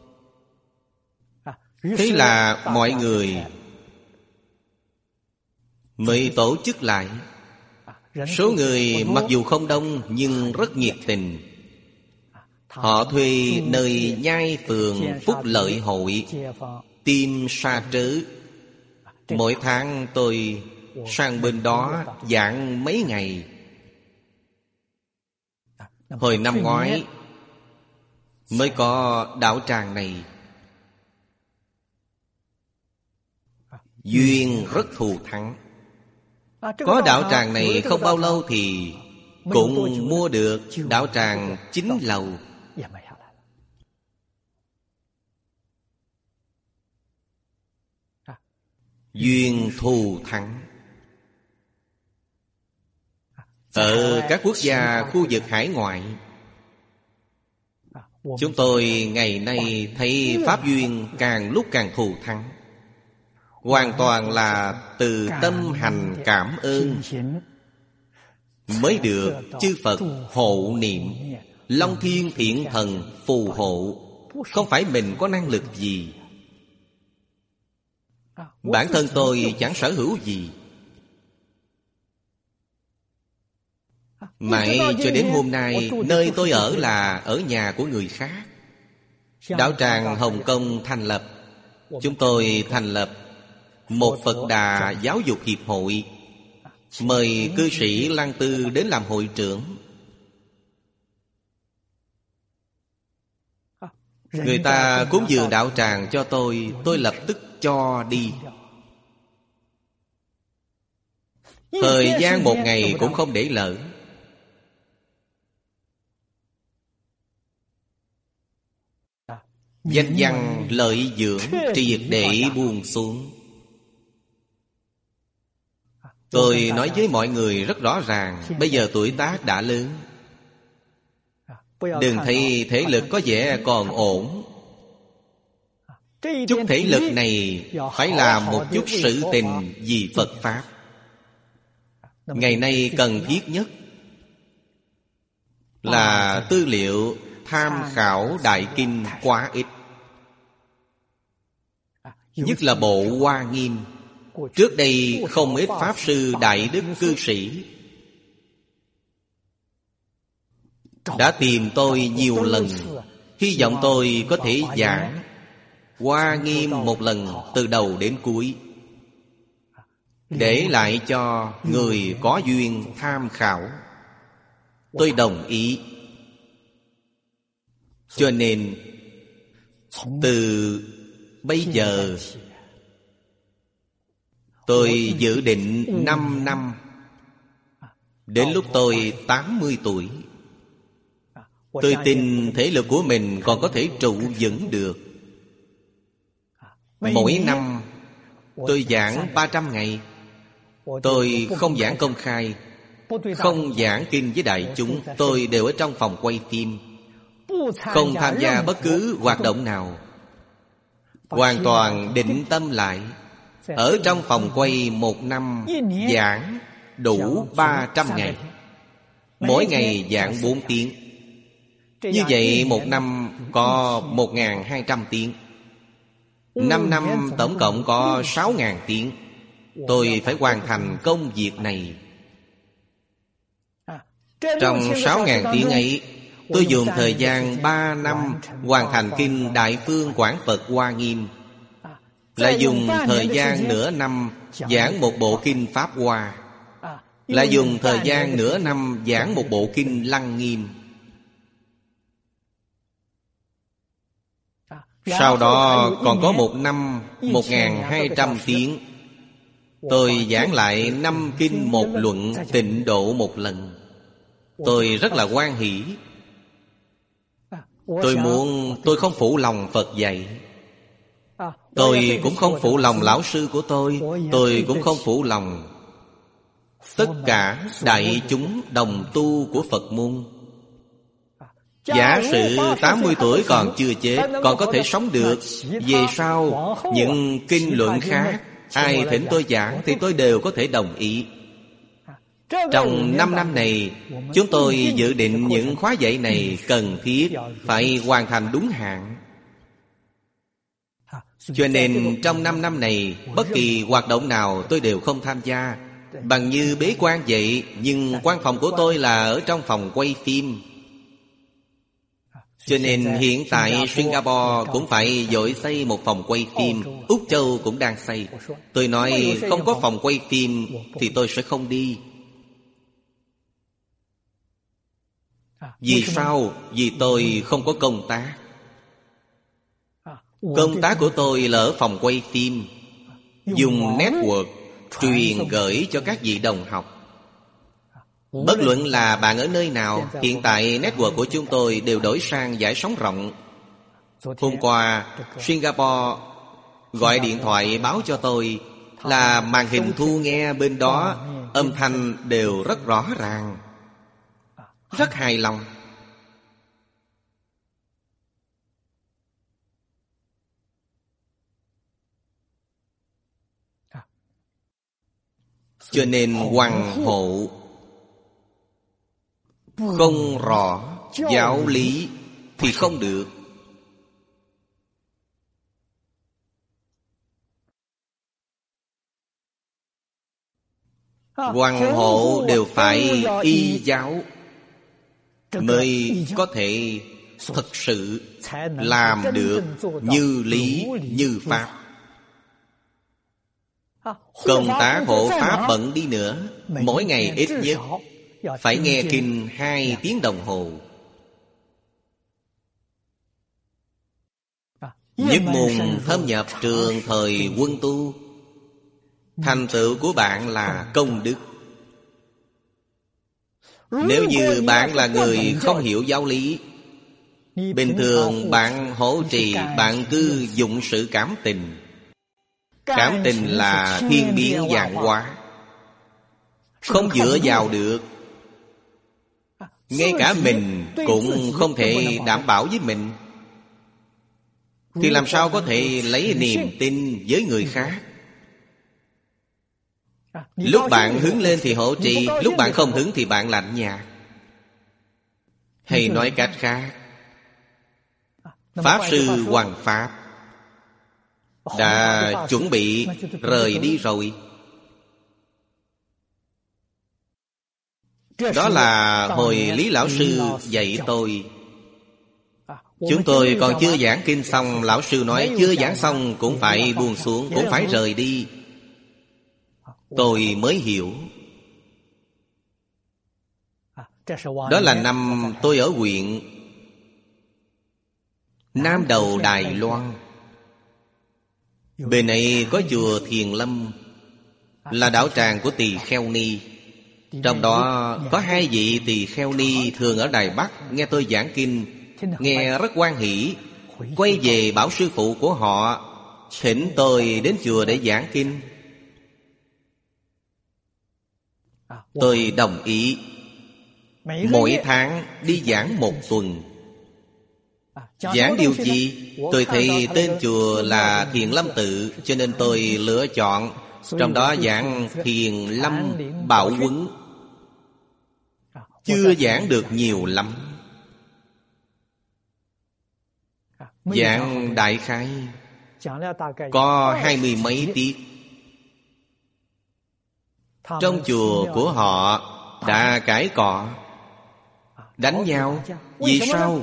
Thế là mọi người mới tổ chức lại. Số người mặc dù không đông nhưng rất nhiệt tình. Họ thuê nơi nhai phường Phúc Lợi Hội, Tim Sa Trớ. Mỗi tháng tôi sang bên đó giảng mấy ngày. Hồi năm ngoái mới có đạo tràng này. Duyên rất thù thắng. Có đạo tràng này không bao lâu thì cũng mua được đạo tràng 9 lầu. Duyên thù thắng. Ở các quốc gia khu vực hải ngoại, chúng tôi ngày nay thấy pháp duyên càng lúc càng thù thắng. Hoàn toàn là từ tâm hành cảm ơn mới được chư Phật hộ niệm, Long Thiên Thiện Thần phù hộ. Không phải mình có năng lực gì. Bản thân tôi chẳng sở hữu gì. Mãi cho đến hôm nay, nơi tôi ở là ở nhà của người khác. Đạo tràng Hồng Kông thành lập, chúng tôi thành lập một Phật Đà Giáo dục Hiệp hội, mời cư sĩ Lăng Tư đến làm hội trưởng. Người ta cúng dường đạo tràng cho tôi lập tức cho đi. Thời gian một ngày cũng không để lỡ. Danh văn lợi dưỡng triệt để buông xuống. Tôi nói với mọi người rất rõ ràng, bây giờ tuổi tác đã lớn, đừng thấy thể lực có vẻ còn ổn. Chút thể lực này phải làm một chút sự tình vì Phật Pháp. Ngày nay cần thiết nhất là tư liệu tham khảo Đại Kinh quá ít. Nhất là bộ Hoa Nghiêm. Trước đây không ít Pháp Sư Đại Đức cư sĩ đã tìm tôi nhiều lần, hy vọng tôi có thể giảng Hoa Nghiêm một lần từ đầu đến cuối, để lại cho người có duyên tham khảo. Tôi đồng ý. Cho nên từ bây giờ tôi dự định 5 năm, đến lúc tôi 80 tuổi, tôi tin thể lực của mình còn có thể trụ vững được. Mỗi năm tôi giảng 300 ngày. Tôi không giảng công khai, không giảng kinh với đại chúng. Tôi đều ở trong phòng quay phim, không tham gia bất cứ hoạt động nào. Hoàn toàn định tâm lại. Ở trong phòng quay 1 năm giảng đủ 300 ngày. Mỗi ngày giảng 4 tiếng. Như vậy 1 năm có 1.200 tiếng. 5 năm tổng cộng có 6.000 tiếng. Tôi phải hoàn thành công việc này. Trong 6.000 tiếng ấy, tôi dùng thời gian 3 năm hoàn thành kinh Đại Phương Quảng Phật Hoa Nghiêm, lại dùng thời gian nửa năm giảng một bộ kinh Pháp Hoa, lại dùng thời gian nửa năm giảng một bộ kinh Lăng Nghiêm. Sau đó còn có 1 năm 1.200 tiếng. Tôi giảng lại 5 kinh 1 luận, Tịnh Độ 1 lần. Tôi rất là hoan hỷ. Tôi không phụ lòng Phật dạy. Tôi cũng không phụ lòng lão sư của tôi. Tôi cũng không phụ lòng tất cả đại chúng đồng tu của Phật môn. Giả sử 80 tuổi còn chưa chết, còn có thể sống được, về sau những kinh luận khác ai thỉnh tôi giảng thì tôi đều có thể đồng ý. Trong 5 năm này, chúng tôi dự định những khóa dạy này cần thiết phải hoàn thành đúng hạn. Cho nên trong 5 năm này, bất kỳ hoạt động nào tôi đều không tham gia. Bằng như bế quan vậy, nhưng văn phòng của tôi là ở trong phòng quay phim. Cho nên hiện tại Singapore cũng phải vội xây một phòng quay phim. Úc Châu cũng đang xây. Tôi nói không có phòng quay phim thì tôi sẽ không đi. Vì sao? Vì tôi không có công tác. Công tác của tôi là ở phòng quay phim, dùng network truyền gửi cho các vị đồng học. Bất luận là bạn ở nơi nào, hiện tại network của chúng tôi đều đổi sang giải sóng rộng. Hôm qua, Singapore gọi điện thoại báo cho tôi là màn hình thu nghe bên đó âm thanh đều rất rõ ràng. Rất hài lòng. Cho nên hoàng hộ không rõ giáo lý thì không được. Hoàng hộ đều phải y giáo mới có thể thực sự làm được như lý như pháp. Công tác hộ pháp bận đi nữa, mỗi ngày ít nhất phải nghe kinh 2 tiếng đồng hồ. Nhất môn thâm nhập trường thời quân tu. Thành tựu của bạn là công đức. Nếu như bạn là người không hiểu giáo lý, bình thường bạn hộ trì, bạn cứ dụng sự cảm tình. Cảm tình là thiên biến vạn hóa, không dựa vào được. Ngay cả mình cũng không thể đảm bảo với mình, thì làm sao có thể lấy niềm tin với người khác? Lúc bạn hứng lên thì hộ trì, lúc bạn không hứng thì bạn lạnh nhạt. Hay nói cách khác, Pháp Sư Hoằng Pháp đã chuẩn bị rời đi rồi. Đó là hồi Lý Lão Sư dạy tôi. Chúng tôi còn chưa giảng kinh xong, Lão Sư nói chưa giảng xong cũng phải buông xuống, cũng phải rời đi. Tôi mới hiểu. Đó là năm tôi ở huyện Nam Đầu, Đài Loan. Bên này có chùa Thiền Lâm, là đạo tràng của Tỳ Kheo Ni. Trong đó có hai vị Tỳ Kheo Ni thường ở Đài Bắc, nghe tôi giảng kinh, nghe rất hoan hỷ. Quay về bảo sư phụ của họ thỉnh tôi đến chùa để giảng kinh. Tôi đồng ý. Mỗi tháng đi giảng một tuần. Giảng điều gì? Tôi thấy tên chùa là Thiền Lâm Tự, cho nên tôi lựa chọn. Trong đó giảng Thiền Lâm Bảo Huấn. Chưa giảng được nhiều lắm. Giảng đại khái có 20 mấy tiết. Trong chùa của họ đã cãi cọ, đánh nhau. Vì sao?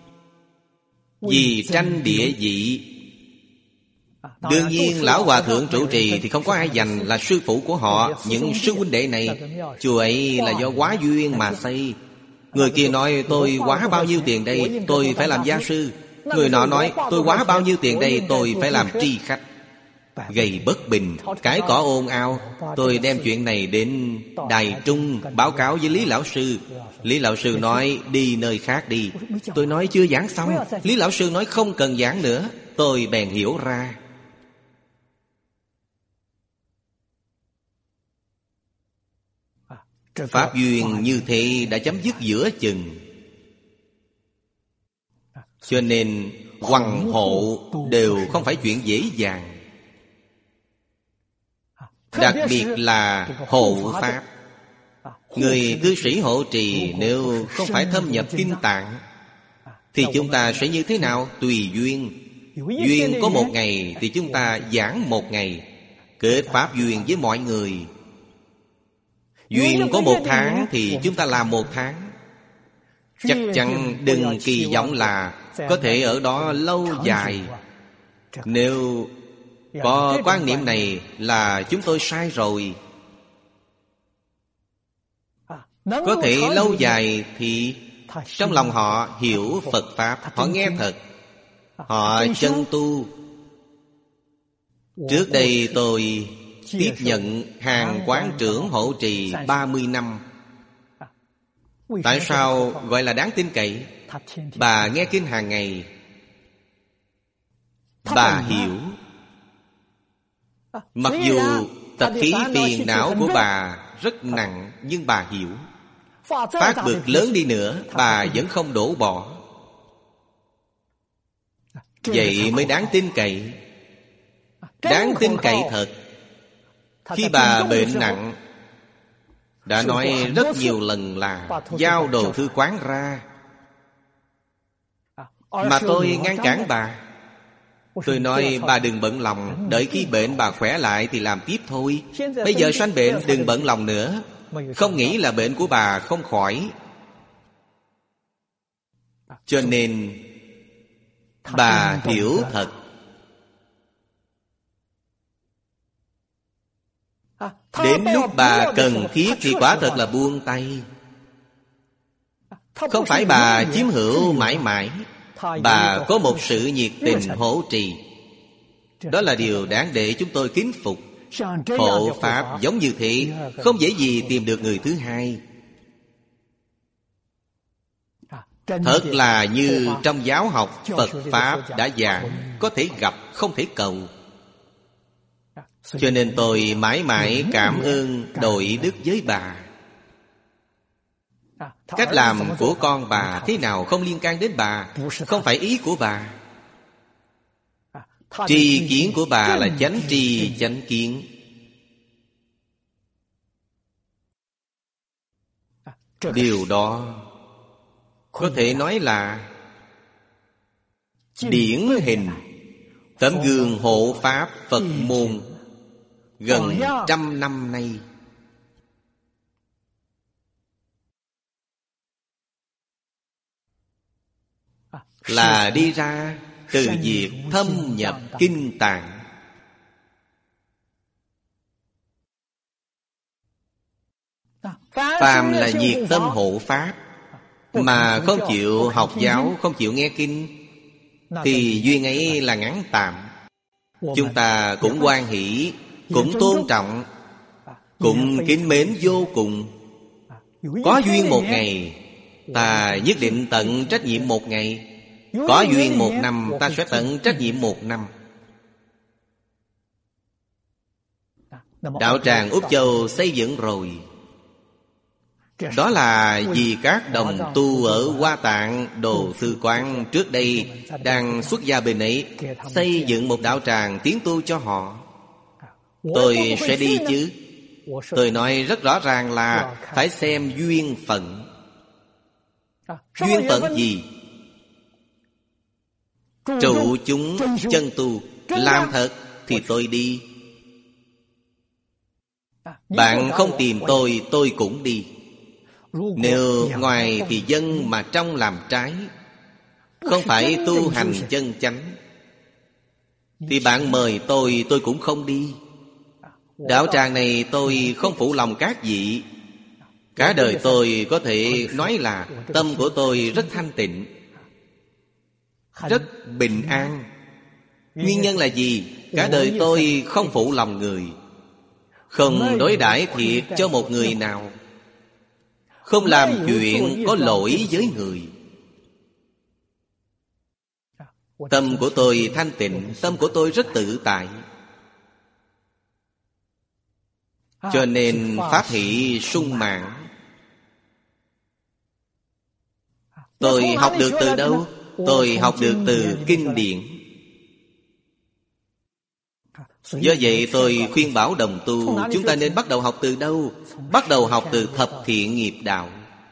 Vì tranh địa vị. Đương nhiên Lão Hòa Thượng trụ trì thì không có ai giành, là sư phụ của họ. Những sư huynh đệ này, chùa ấy là do quá duyên mà xây. Người kia nói tôi hóa bao nhiêu tiền đây, tôi phải làm gia sư. Người nọ nói tôi hóa bao nhiêu tiền đây, tôi phải làm tri khách. Gây bất bình, cãi cỏ ồn ào. Tôi đem chuyện này đến Đài Trung báo cáo với Lý Lão Sư. Lý Lão Sư nói đi nơi khác đi. Tôi nói chưa giảng xong. Lý Lão Sư nói không cần giảng nữa. Tôi bèn hiểu ra. Pháp duyên như thế đã chấm dứt giữa chừng. Cho nên hoằng hộ đều không phải chuyện dễ dàng. Đặc biệt là hộ Pháp. Người cư sĩ hộ trì nếu không phải thâm nhập kinh tạng thì chúng ta sẽ như thế nào? Tùy duyên. Duyên có một ngày thì chúng ta giảng một ngày, kết pháp duyên với mọi người. Duyên có một tháng thì chúng ta làm một tháng. Chắc chắn đừng kỳ vọng là có thể ở đó lâu dài. Nếu có quan niệm này là chúng tôi sai rồi. Có thể lâu dài thì trong lòng họ hiểu Phật Pháp, họ nghe thật, họ chân tu. Trước đây tôi tiếp nhận hàng quán trưởng hộ trì 30 năm. Tại sao gọi là đáng tin cậy? Bà nghe kinh hàng ngày, bà hiểu. Mặc dù tập khí phiền não của bà rất nặng, nhưng bà hiểu. Phát bực lớn đi nữa, bà vẫn không đổ bỏ. Vậy mới đáng tin cậy. Đáng tin cậy thật. Khi bà bệnh nặng, đã nói rất nhiều lần là giao đồ thư quán ra, mà tôi ngăn cản bà. Tôi nói bà đừng bận lòng, đợi khi bệnh bà khỏe lại thì làm tiếp thôi. Bây giờ sanh bệnh đừng bận lòng nữa. Không nghĩ là bệnh của bà không khỏi. Cho nên bà hiểu thật. Đến lúc bà cần thiết thì quả thật là buông tay. Không phải bà chiếm hữu mãi mãi. Bà có một sự nhiệt tình hộ trì. Đó là điều đáng để chúng tôi kính phục. Hộ Pháp giống như thế, không dễ gì tìm được người thứ hai. Thật là như trong giáo học Phật Pháp đã giảng, có thể gặp, không thể cầu. Cho nên tôi mãi mãi cảm ơn đội đức với bà. Cách làm của con bà thế nào không liên can đến bà, không phải ý của bà. Tri kiến của bà là chánh tri chánh kiến. Điều đó có thể nói là điển hình, tấm gương hộ pháp Phật môn gần 100 năm nay. Là đi ra từ việc thâm nhập kinh tạng. Phàm là nhiệt tâm hộ pháp, mà không chịu học giáo, không chịu nghe kinh, thì duyên ấy là ngắn tạm. Chúng ta cũng hoan hỷ, cũng tôn trọng, cũng kính mến vô cùng. Có duyên một ngày, ta nhất định tận trách nhiệm một ngày. Có duyên một năm, ta sẽ tận trách nhiệm một năm. Đạo tràng Úc Châu xây dựng rồi. Đó là vì các đồng tu ở Hoa Tạng Đồ Thư Quán trước đây đang xuất gia bên ấy, xây dựng một đạo tràng tiến tu cho họ. Tôi sẽ đi chứ. Tôi nói rất rõ ràng là phải xem duyên phận. Duyên phận gì? Trụ chúng chân tu, làm thật thì tôi đi. Bạn không tìm tôi cũng đi. Nếu ngoài thì dân mà trong làm trái, không phải tu hành chân chánh, thì bạn mời tôi cũng không đi. Đạo tràng này tôi không phụ lòng các vị. Cả đời tôi có thể nói là tâm của tôi rất thanh tịnh, rất bình an. Nguyên nhân là gì? Cả đời tôi không phụ lòng người, không đối đãi thiệt cho một người nào, không làm chuyện có lỗi với người. Tâm của tôi thanh tịnh, tâm của tôi rất tự tại. Cho nên pháp hỷ sung mãn. Tôi học được từ đâu? Tôi học được từ kinh điển. Do vậy tôi khuyên bảo đồng tu, chúng ta nên bắt đầu học từ đâu? Bắt đầu học từ thập thiện nghiệp đạo.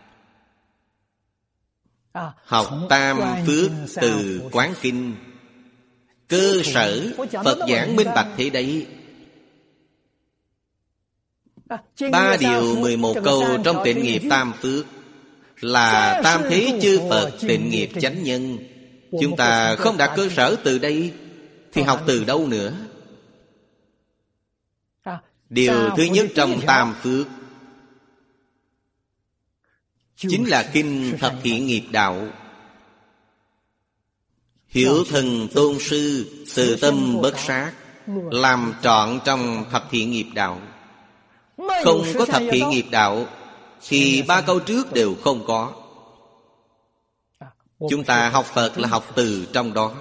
Học tam phước từ Quán Kinh. Cơ sở Phật giảng minh bạch thế đấy. 3 điều 11 câu trong tịnh nghiệp tam phước là tam thế chư Phật tịnh nghiệp chánh nhân. Chúng ta không đặt cơ sở từ đây thì học từ đâu nữa? Điều thứ nhất trong tam phước chính là kinh thập thiện nghiệp đạo. Hiểu thần tôn sư, từ tâm bất sát, làm trọn trong thập thiện nghiệp đạo. Không có thập thiện nghiệp đạo thì 3 câu trước đều không có. Chúng ta học Phật là học từ trong đó.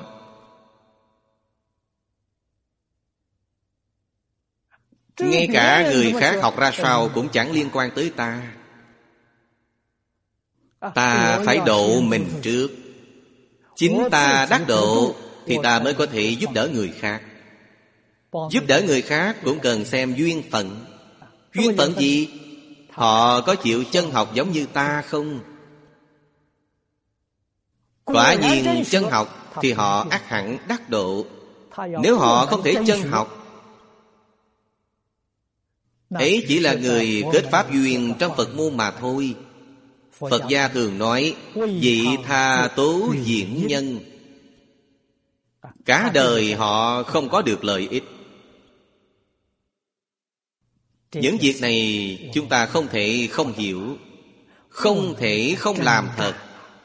Ngay cả người khác học ra sao cũng chẳng liên quan tới ta. Ta phải độ mình trước. Chính ta đắc độ thì ta mới có thể giúp đỡ người khác. Giúp đỡ người khác cũng cần xem duyên phận. Duyên phận gì? Họ có chịu chân học giống như ta không? Quả nhiên chân học thì họ ắt hẳn đắc độ. Nếu họ không thể chân học, ấy chỉ là người kết pháp duyên trong Phật môn mà thôi. Phật gia thường nói vị tha tố diễn nhân. Cả đời họ không có được lợi ích. Những việc này chúng ta không thể không hiểu, không thể không làm thật.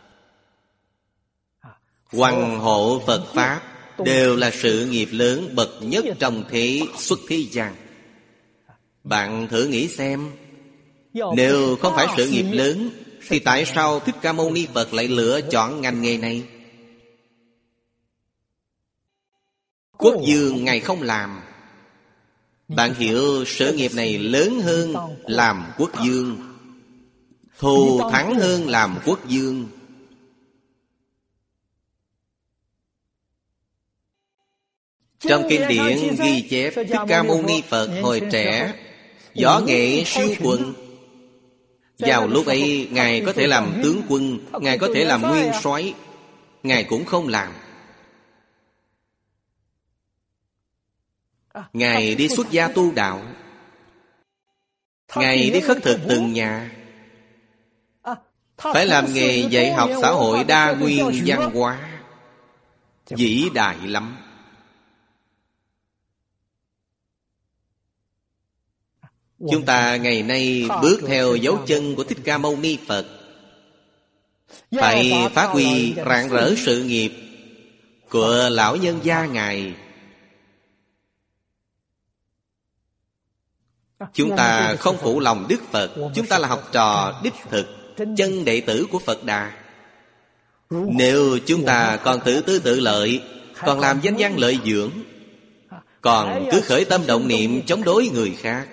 Hoằng hộ Phật Pháp đều là sự nghiệp lớn bậc nhất trong thế xuất thế gian. Bạn thử nghĩ xem, nếu không phải sự nghiệp lớn thì tại sao Thích Ca Mâu Ni Phật lại lựa chọn ngành nghề này? Quốc vương Ngài không làm. Bạn hiểu sự nghiệp này lớn hơn làm quốc vương, thù thắng hơn làm quốc vương. Trong kinh điển ghi chép Thích Ca Mâu Ni Phật hồi trẻ võ nghệ siêu quần. Vào lúc ấy Ngài có thể làm tướng quân, Ngài có thể làm nguyên soái, Ngài cũng không làm. Ngài đi xuất gia tu đạo, Ngài đi khất thực từng nhà, phải làm nghề dạy học xã hội đa nguyên văn hóa, vĩ đại lắm. Chúng ta ngày nay bước theo dấu chân của Thích Ca Mâu Ni Phật, phải phát huy rạng rỡ sự nghiệp của lão nhân gia Ngài. Chúng ta không phụ lòng Đức Phật. Chúng ta là học trò đích thực, chân đệ tử của Phật Đà. Nếu chúng ta còn tự tư tự lợi, còn làm danh văn lợi dưỡng, còn cứ khởi tâm động niệm chống đối người khác,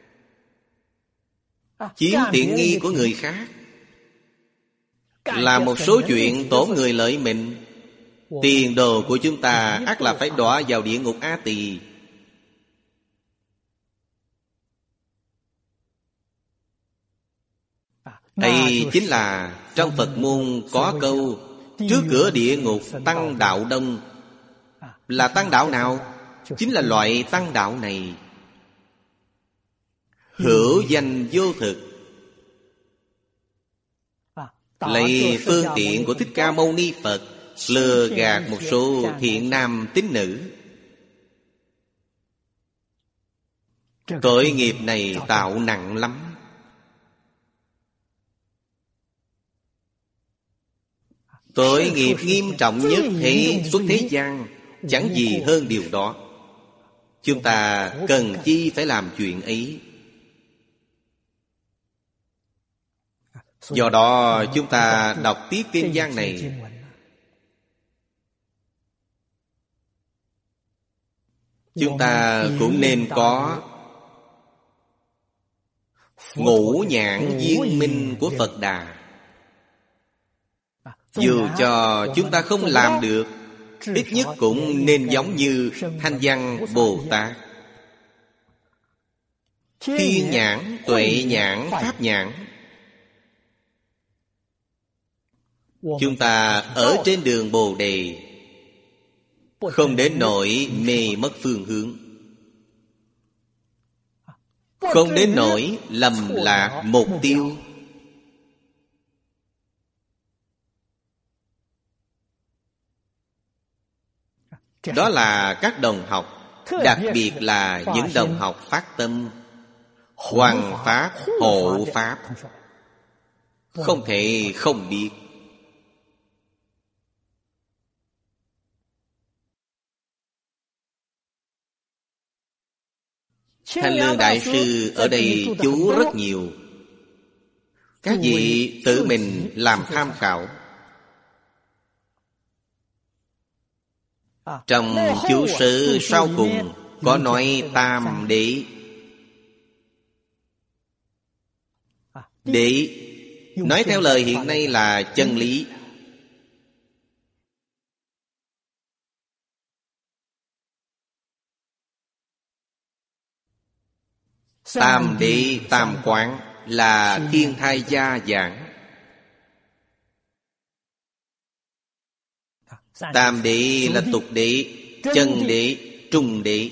chiếm tiện nghi của người khác, làm một số chuyện tổn người lợi mình, tiền đồ của chúng ta ắt là phải đọa vào địa ngục A Tỳ. Ấy chính là trong Phật môn có câu trước cửa địa ngục tăng đạo đông. Là tăng đạo nào? Chính là loại tăng đạo này. Hữu danh vô thực, lấy phương tiện của Thích Ca Mâu Ni Phật lừa gạt một số thiện nam tín nữ. Tội nghiệp này tạo nặng lắm. Tội nghiệp nghiêm trọng nhất xuất thế gian, chẳng gì hơn điều đó. Chúng ta cần chi phải làm chuyện ấy. Do đó chúng ta đọc tiết kinh văn này, chúng ta cũng nên có ngũ nhãn viên minh của Phật Đà. Dù cho chúng ta không làm được, ít nhất cũng nên giống như Thanh Văn Bồ Tát. Thiên nhãn, tuệ nhãn, pháp nhãn. Chúng ta ở trên đường Bồ Đề, không đến nỗi mê mất phương hướng, không đến nỗi lầm lạc mục tiêu. Đó là các đồng học, đặc biệt là những đồng học phát tâm hoằng pháp, hộ pháp, không thể không biết. Thanh Lương Đại Sư ở đây chú rất nhiều. Các vị tự mình làm tham khảo. Trong chú sự sau cùng có nói tam đế. Đế nói theo lời hiện nay là chân lý. Tam đế tam quán là thiên thai gia giảng. Tam đế là tục đế, chân đế, trung đế.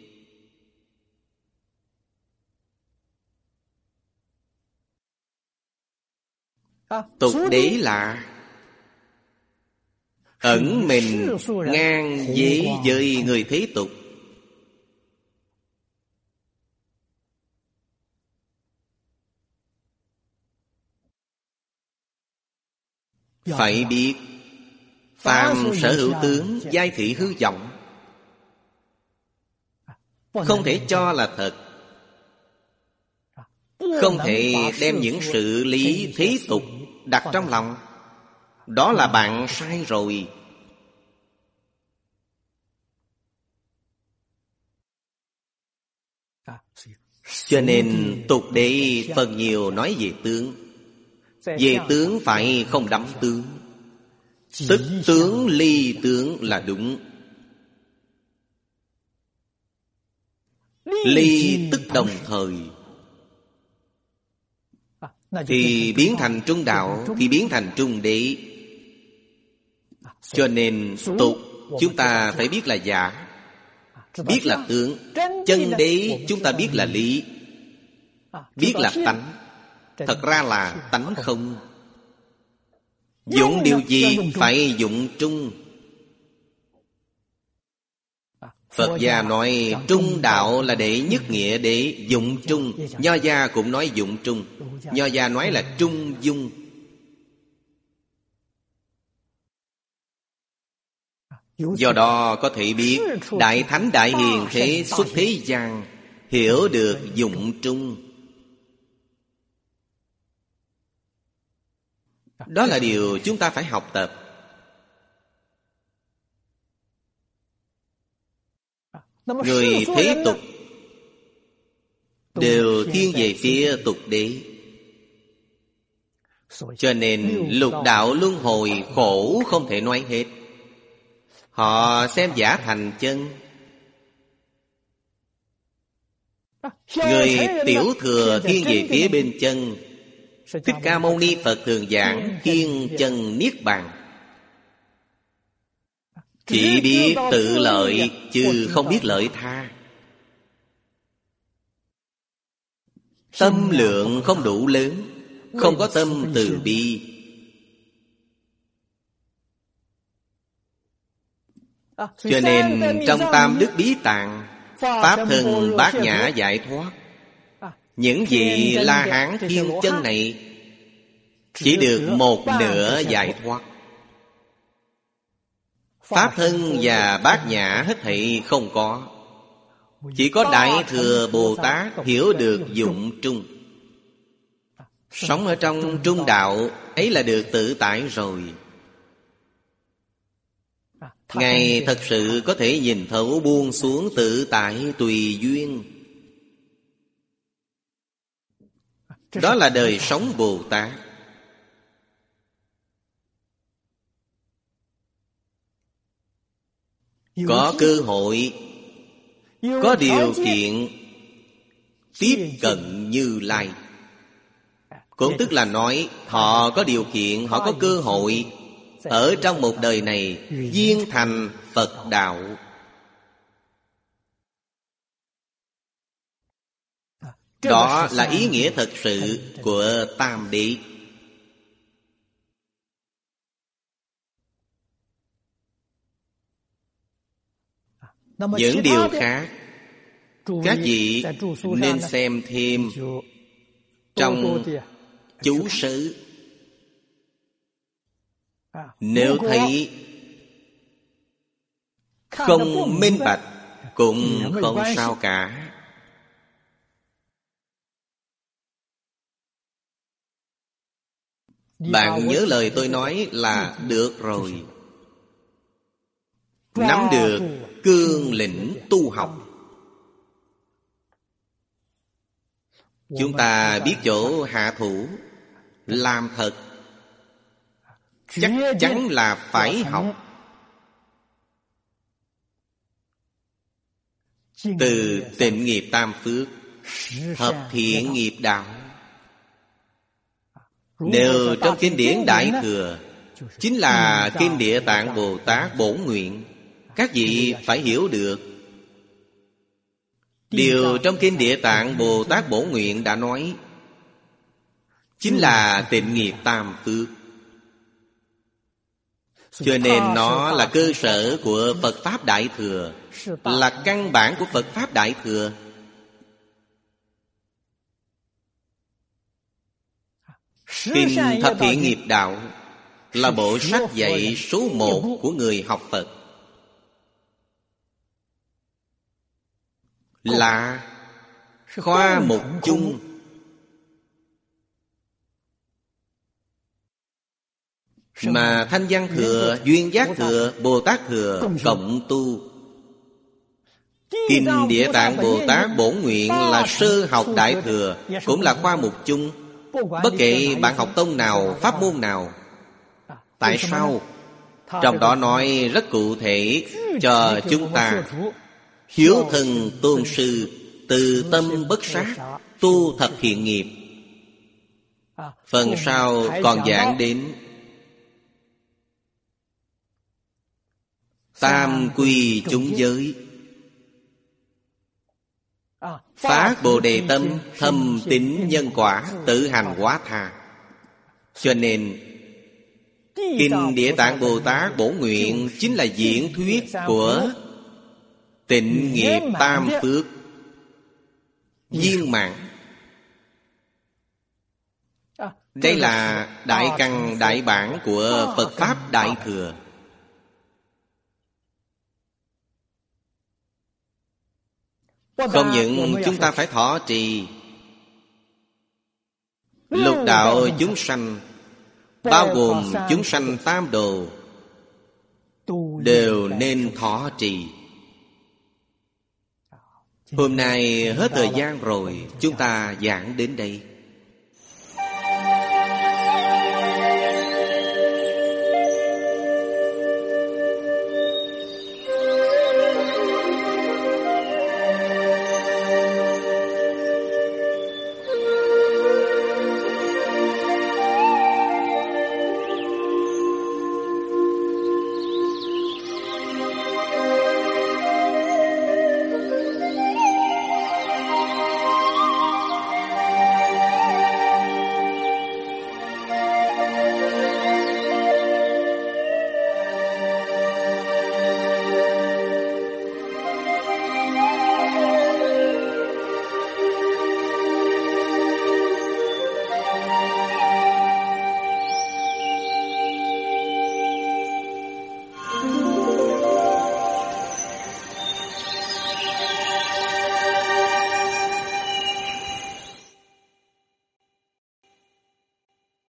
Tục đế là ẩn mình ngang dế với người thế tục. Phải biết phàm sở hữu tướng, giai thị hư vọng, không thể cho là thật. Không thể đem những sự lý thế tục đặt trong lòng. Đó là bạn sai rồi. Cho nên tục đế phần nhiều nói về tướng. Về tướng phải không đắm tướng. Tức tướng ly tướng là đúng. Ly tức đồng thời, thì biến thành trung đạo, thì biến thành trung đế. Cho nên tục chúng ta phải biết là giả. biết là tướng. Chân đế chúng ta biết là lý, biết là tánh. Thật ra là tánh không. Dụng điều gì? Phải dụng trung. Phật gia nói trung đạo là đệ nhất nghĩa, để dụng trung. Nho gia cũng nói dụng trung. Nho gia nói là trung dung. Do đó có thể biết Đại Thánh Đại Hiền thế xuất thế gian hiểu được dụng trung. Đó là điều chúng ta phải học tập. Người thế tục đều thiên về phía tục đế, cho nên lục đạo luân hồi khổ không thể nói hết. Họ xem giả thành chân. Người tiểu thừa thiên về phía bên chân. Thích Ca Mâu Ni Phật thường giảng thiên chân niết bàn. Chỉ biết tự lợi chứ không biết lợi tha. Tâm lượng không đủ lớn, không có tâm từ bi. Cho nên trong Tam Đức Bí Tạng, Pháp thân Bát Nhã giải thoát, những vị La Hán thiên chân này chỉ được một nửa giải thoát. Pháp thân và Bát Nhã hết thảy không có. Chỉ có Đại Thừa Bồ Tát hiểu được dụng trung. Sống ở trong trung đạo ấy là được tự tại rồi. Ngài thật sự có thể nhìn thấu buông xuống tự tại tùy duyên. Đó là đời sống Bồ Tát. Có cơ hội, có điều kiện tiếp cận Như Lai. Cũng tức là nói họ có điều kiện, họ có cơ hội ở trong một đời này viên thành Phật đạo. Đó là ý nghĩa thật sự của Tam Đế. Những điều khác các vị nên xem thêm trong chú sớ. Nếu thấy không minh bạch cũng không sao cả. Bạn nhớ lời tôi nói là được rồi. Nắm được cương lĩnh tu học. Chúng ta biết chỗ hạ thủ, làm thật. Chắc chắn là phải học. Từ tịnh nghiệp tam phước, hợp thiện nghiệp đạo. Nếu trong kinh điển Đại Thừa, chính là kinh Địa Tạng Bồ Tát bổn nguyện. Các vị phải hiểu được. Điều trong kinh Địa Tạng Bồ Tát bổn nguyện đã nói chính là tịnh nghiệp tam phước. Cho nên nó là cơ sở của Phật Pháp Đại Thừa, là căn bản của Phật Pháp Đại Thừa. Kinh Thập Thiện Nghiệp Đạo là bộ sách dạy số 1 của người học Phật. Là khoa mục chung. Mà Thanh Văn Thừa, Duyên Giác Thừa, Bồ Tát Thừa cộng tu. Kinh Địa Tạng Bồ Tát bổn nguyện là sơ học Đại Thừa, cũng là khoa mục chung. Bất kể bạn học tông nào, pháp môn nào. Tại sao? Trong đó nói rất cụ thể cho chúng ta hiếu thân tôn sư, từ tâm bất sát, tu thập thiện nghiệp. Phần sau còn giảng đến tam quy chúng giới. Phát Bồ Đề tâm, thâm tín nhân quả, tự hành hóa tha. Cho nên Kinh Địa Tạng Bồ Tát Bổn Nguyện chính là diễn thuyết của tịnh nghiệp tam phước viên mãn. Đây là đại căn đại bản của Phật Pháp Đại Thừa. Không những chúng ta phải thọ trì, lục đạo chúng sanh, bao gồm chúng sanh tam đồ, đều nên thọ trì. Hôm nay hết thời gian rồi, chúng ta giảng đến đây.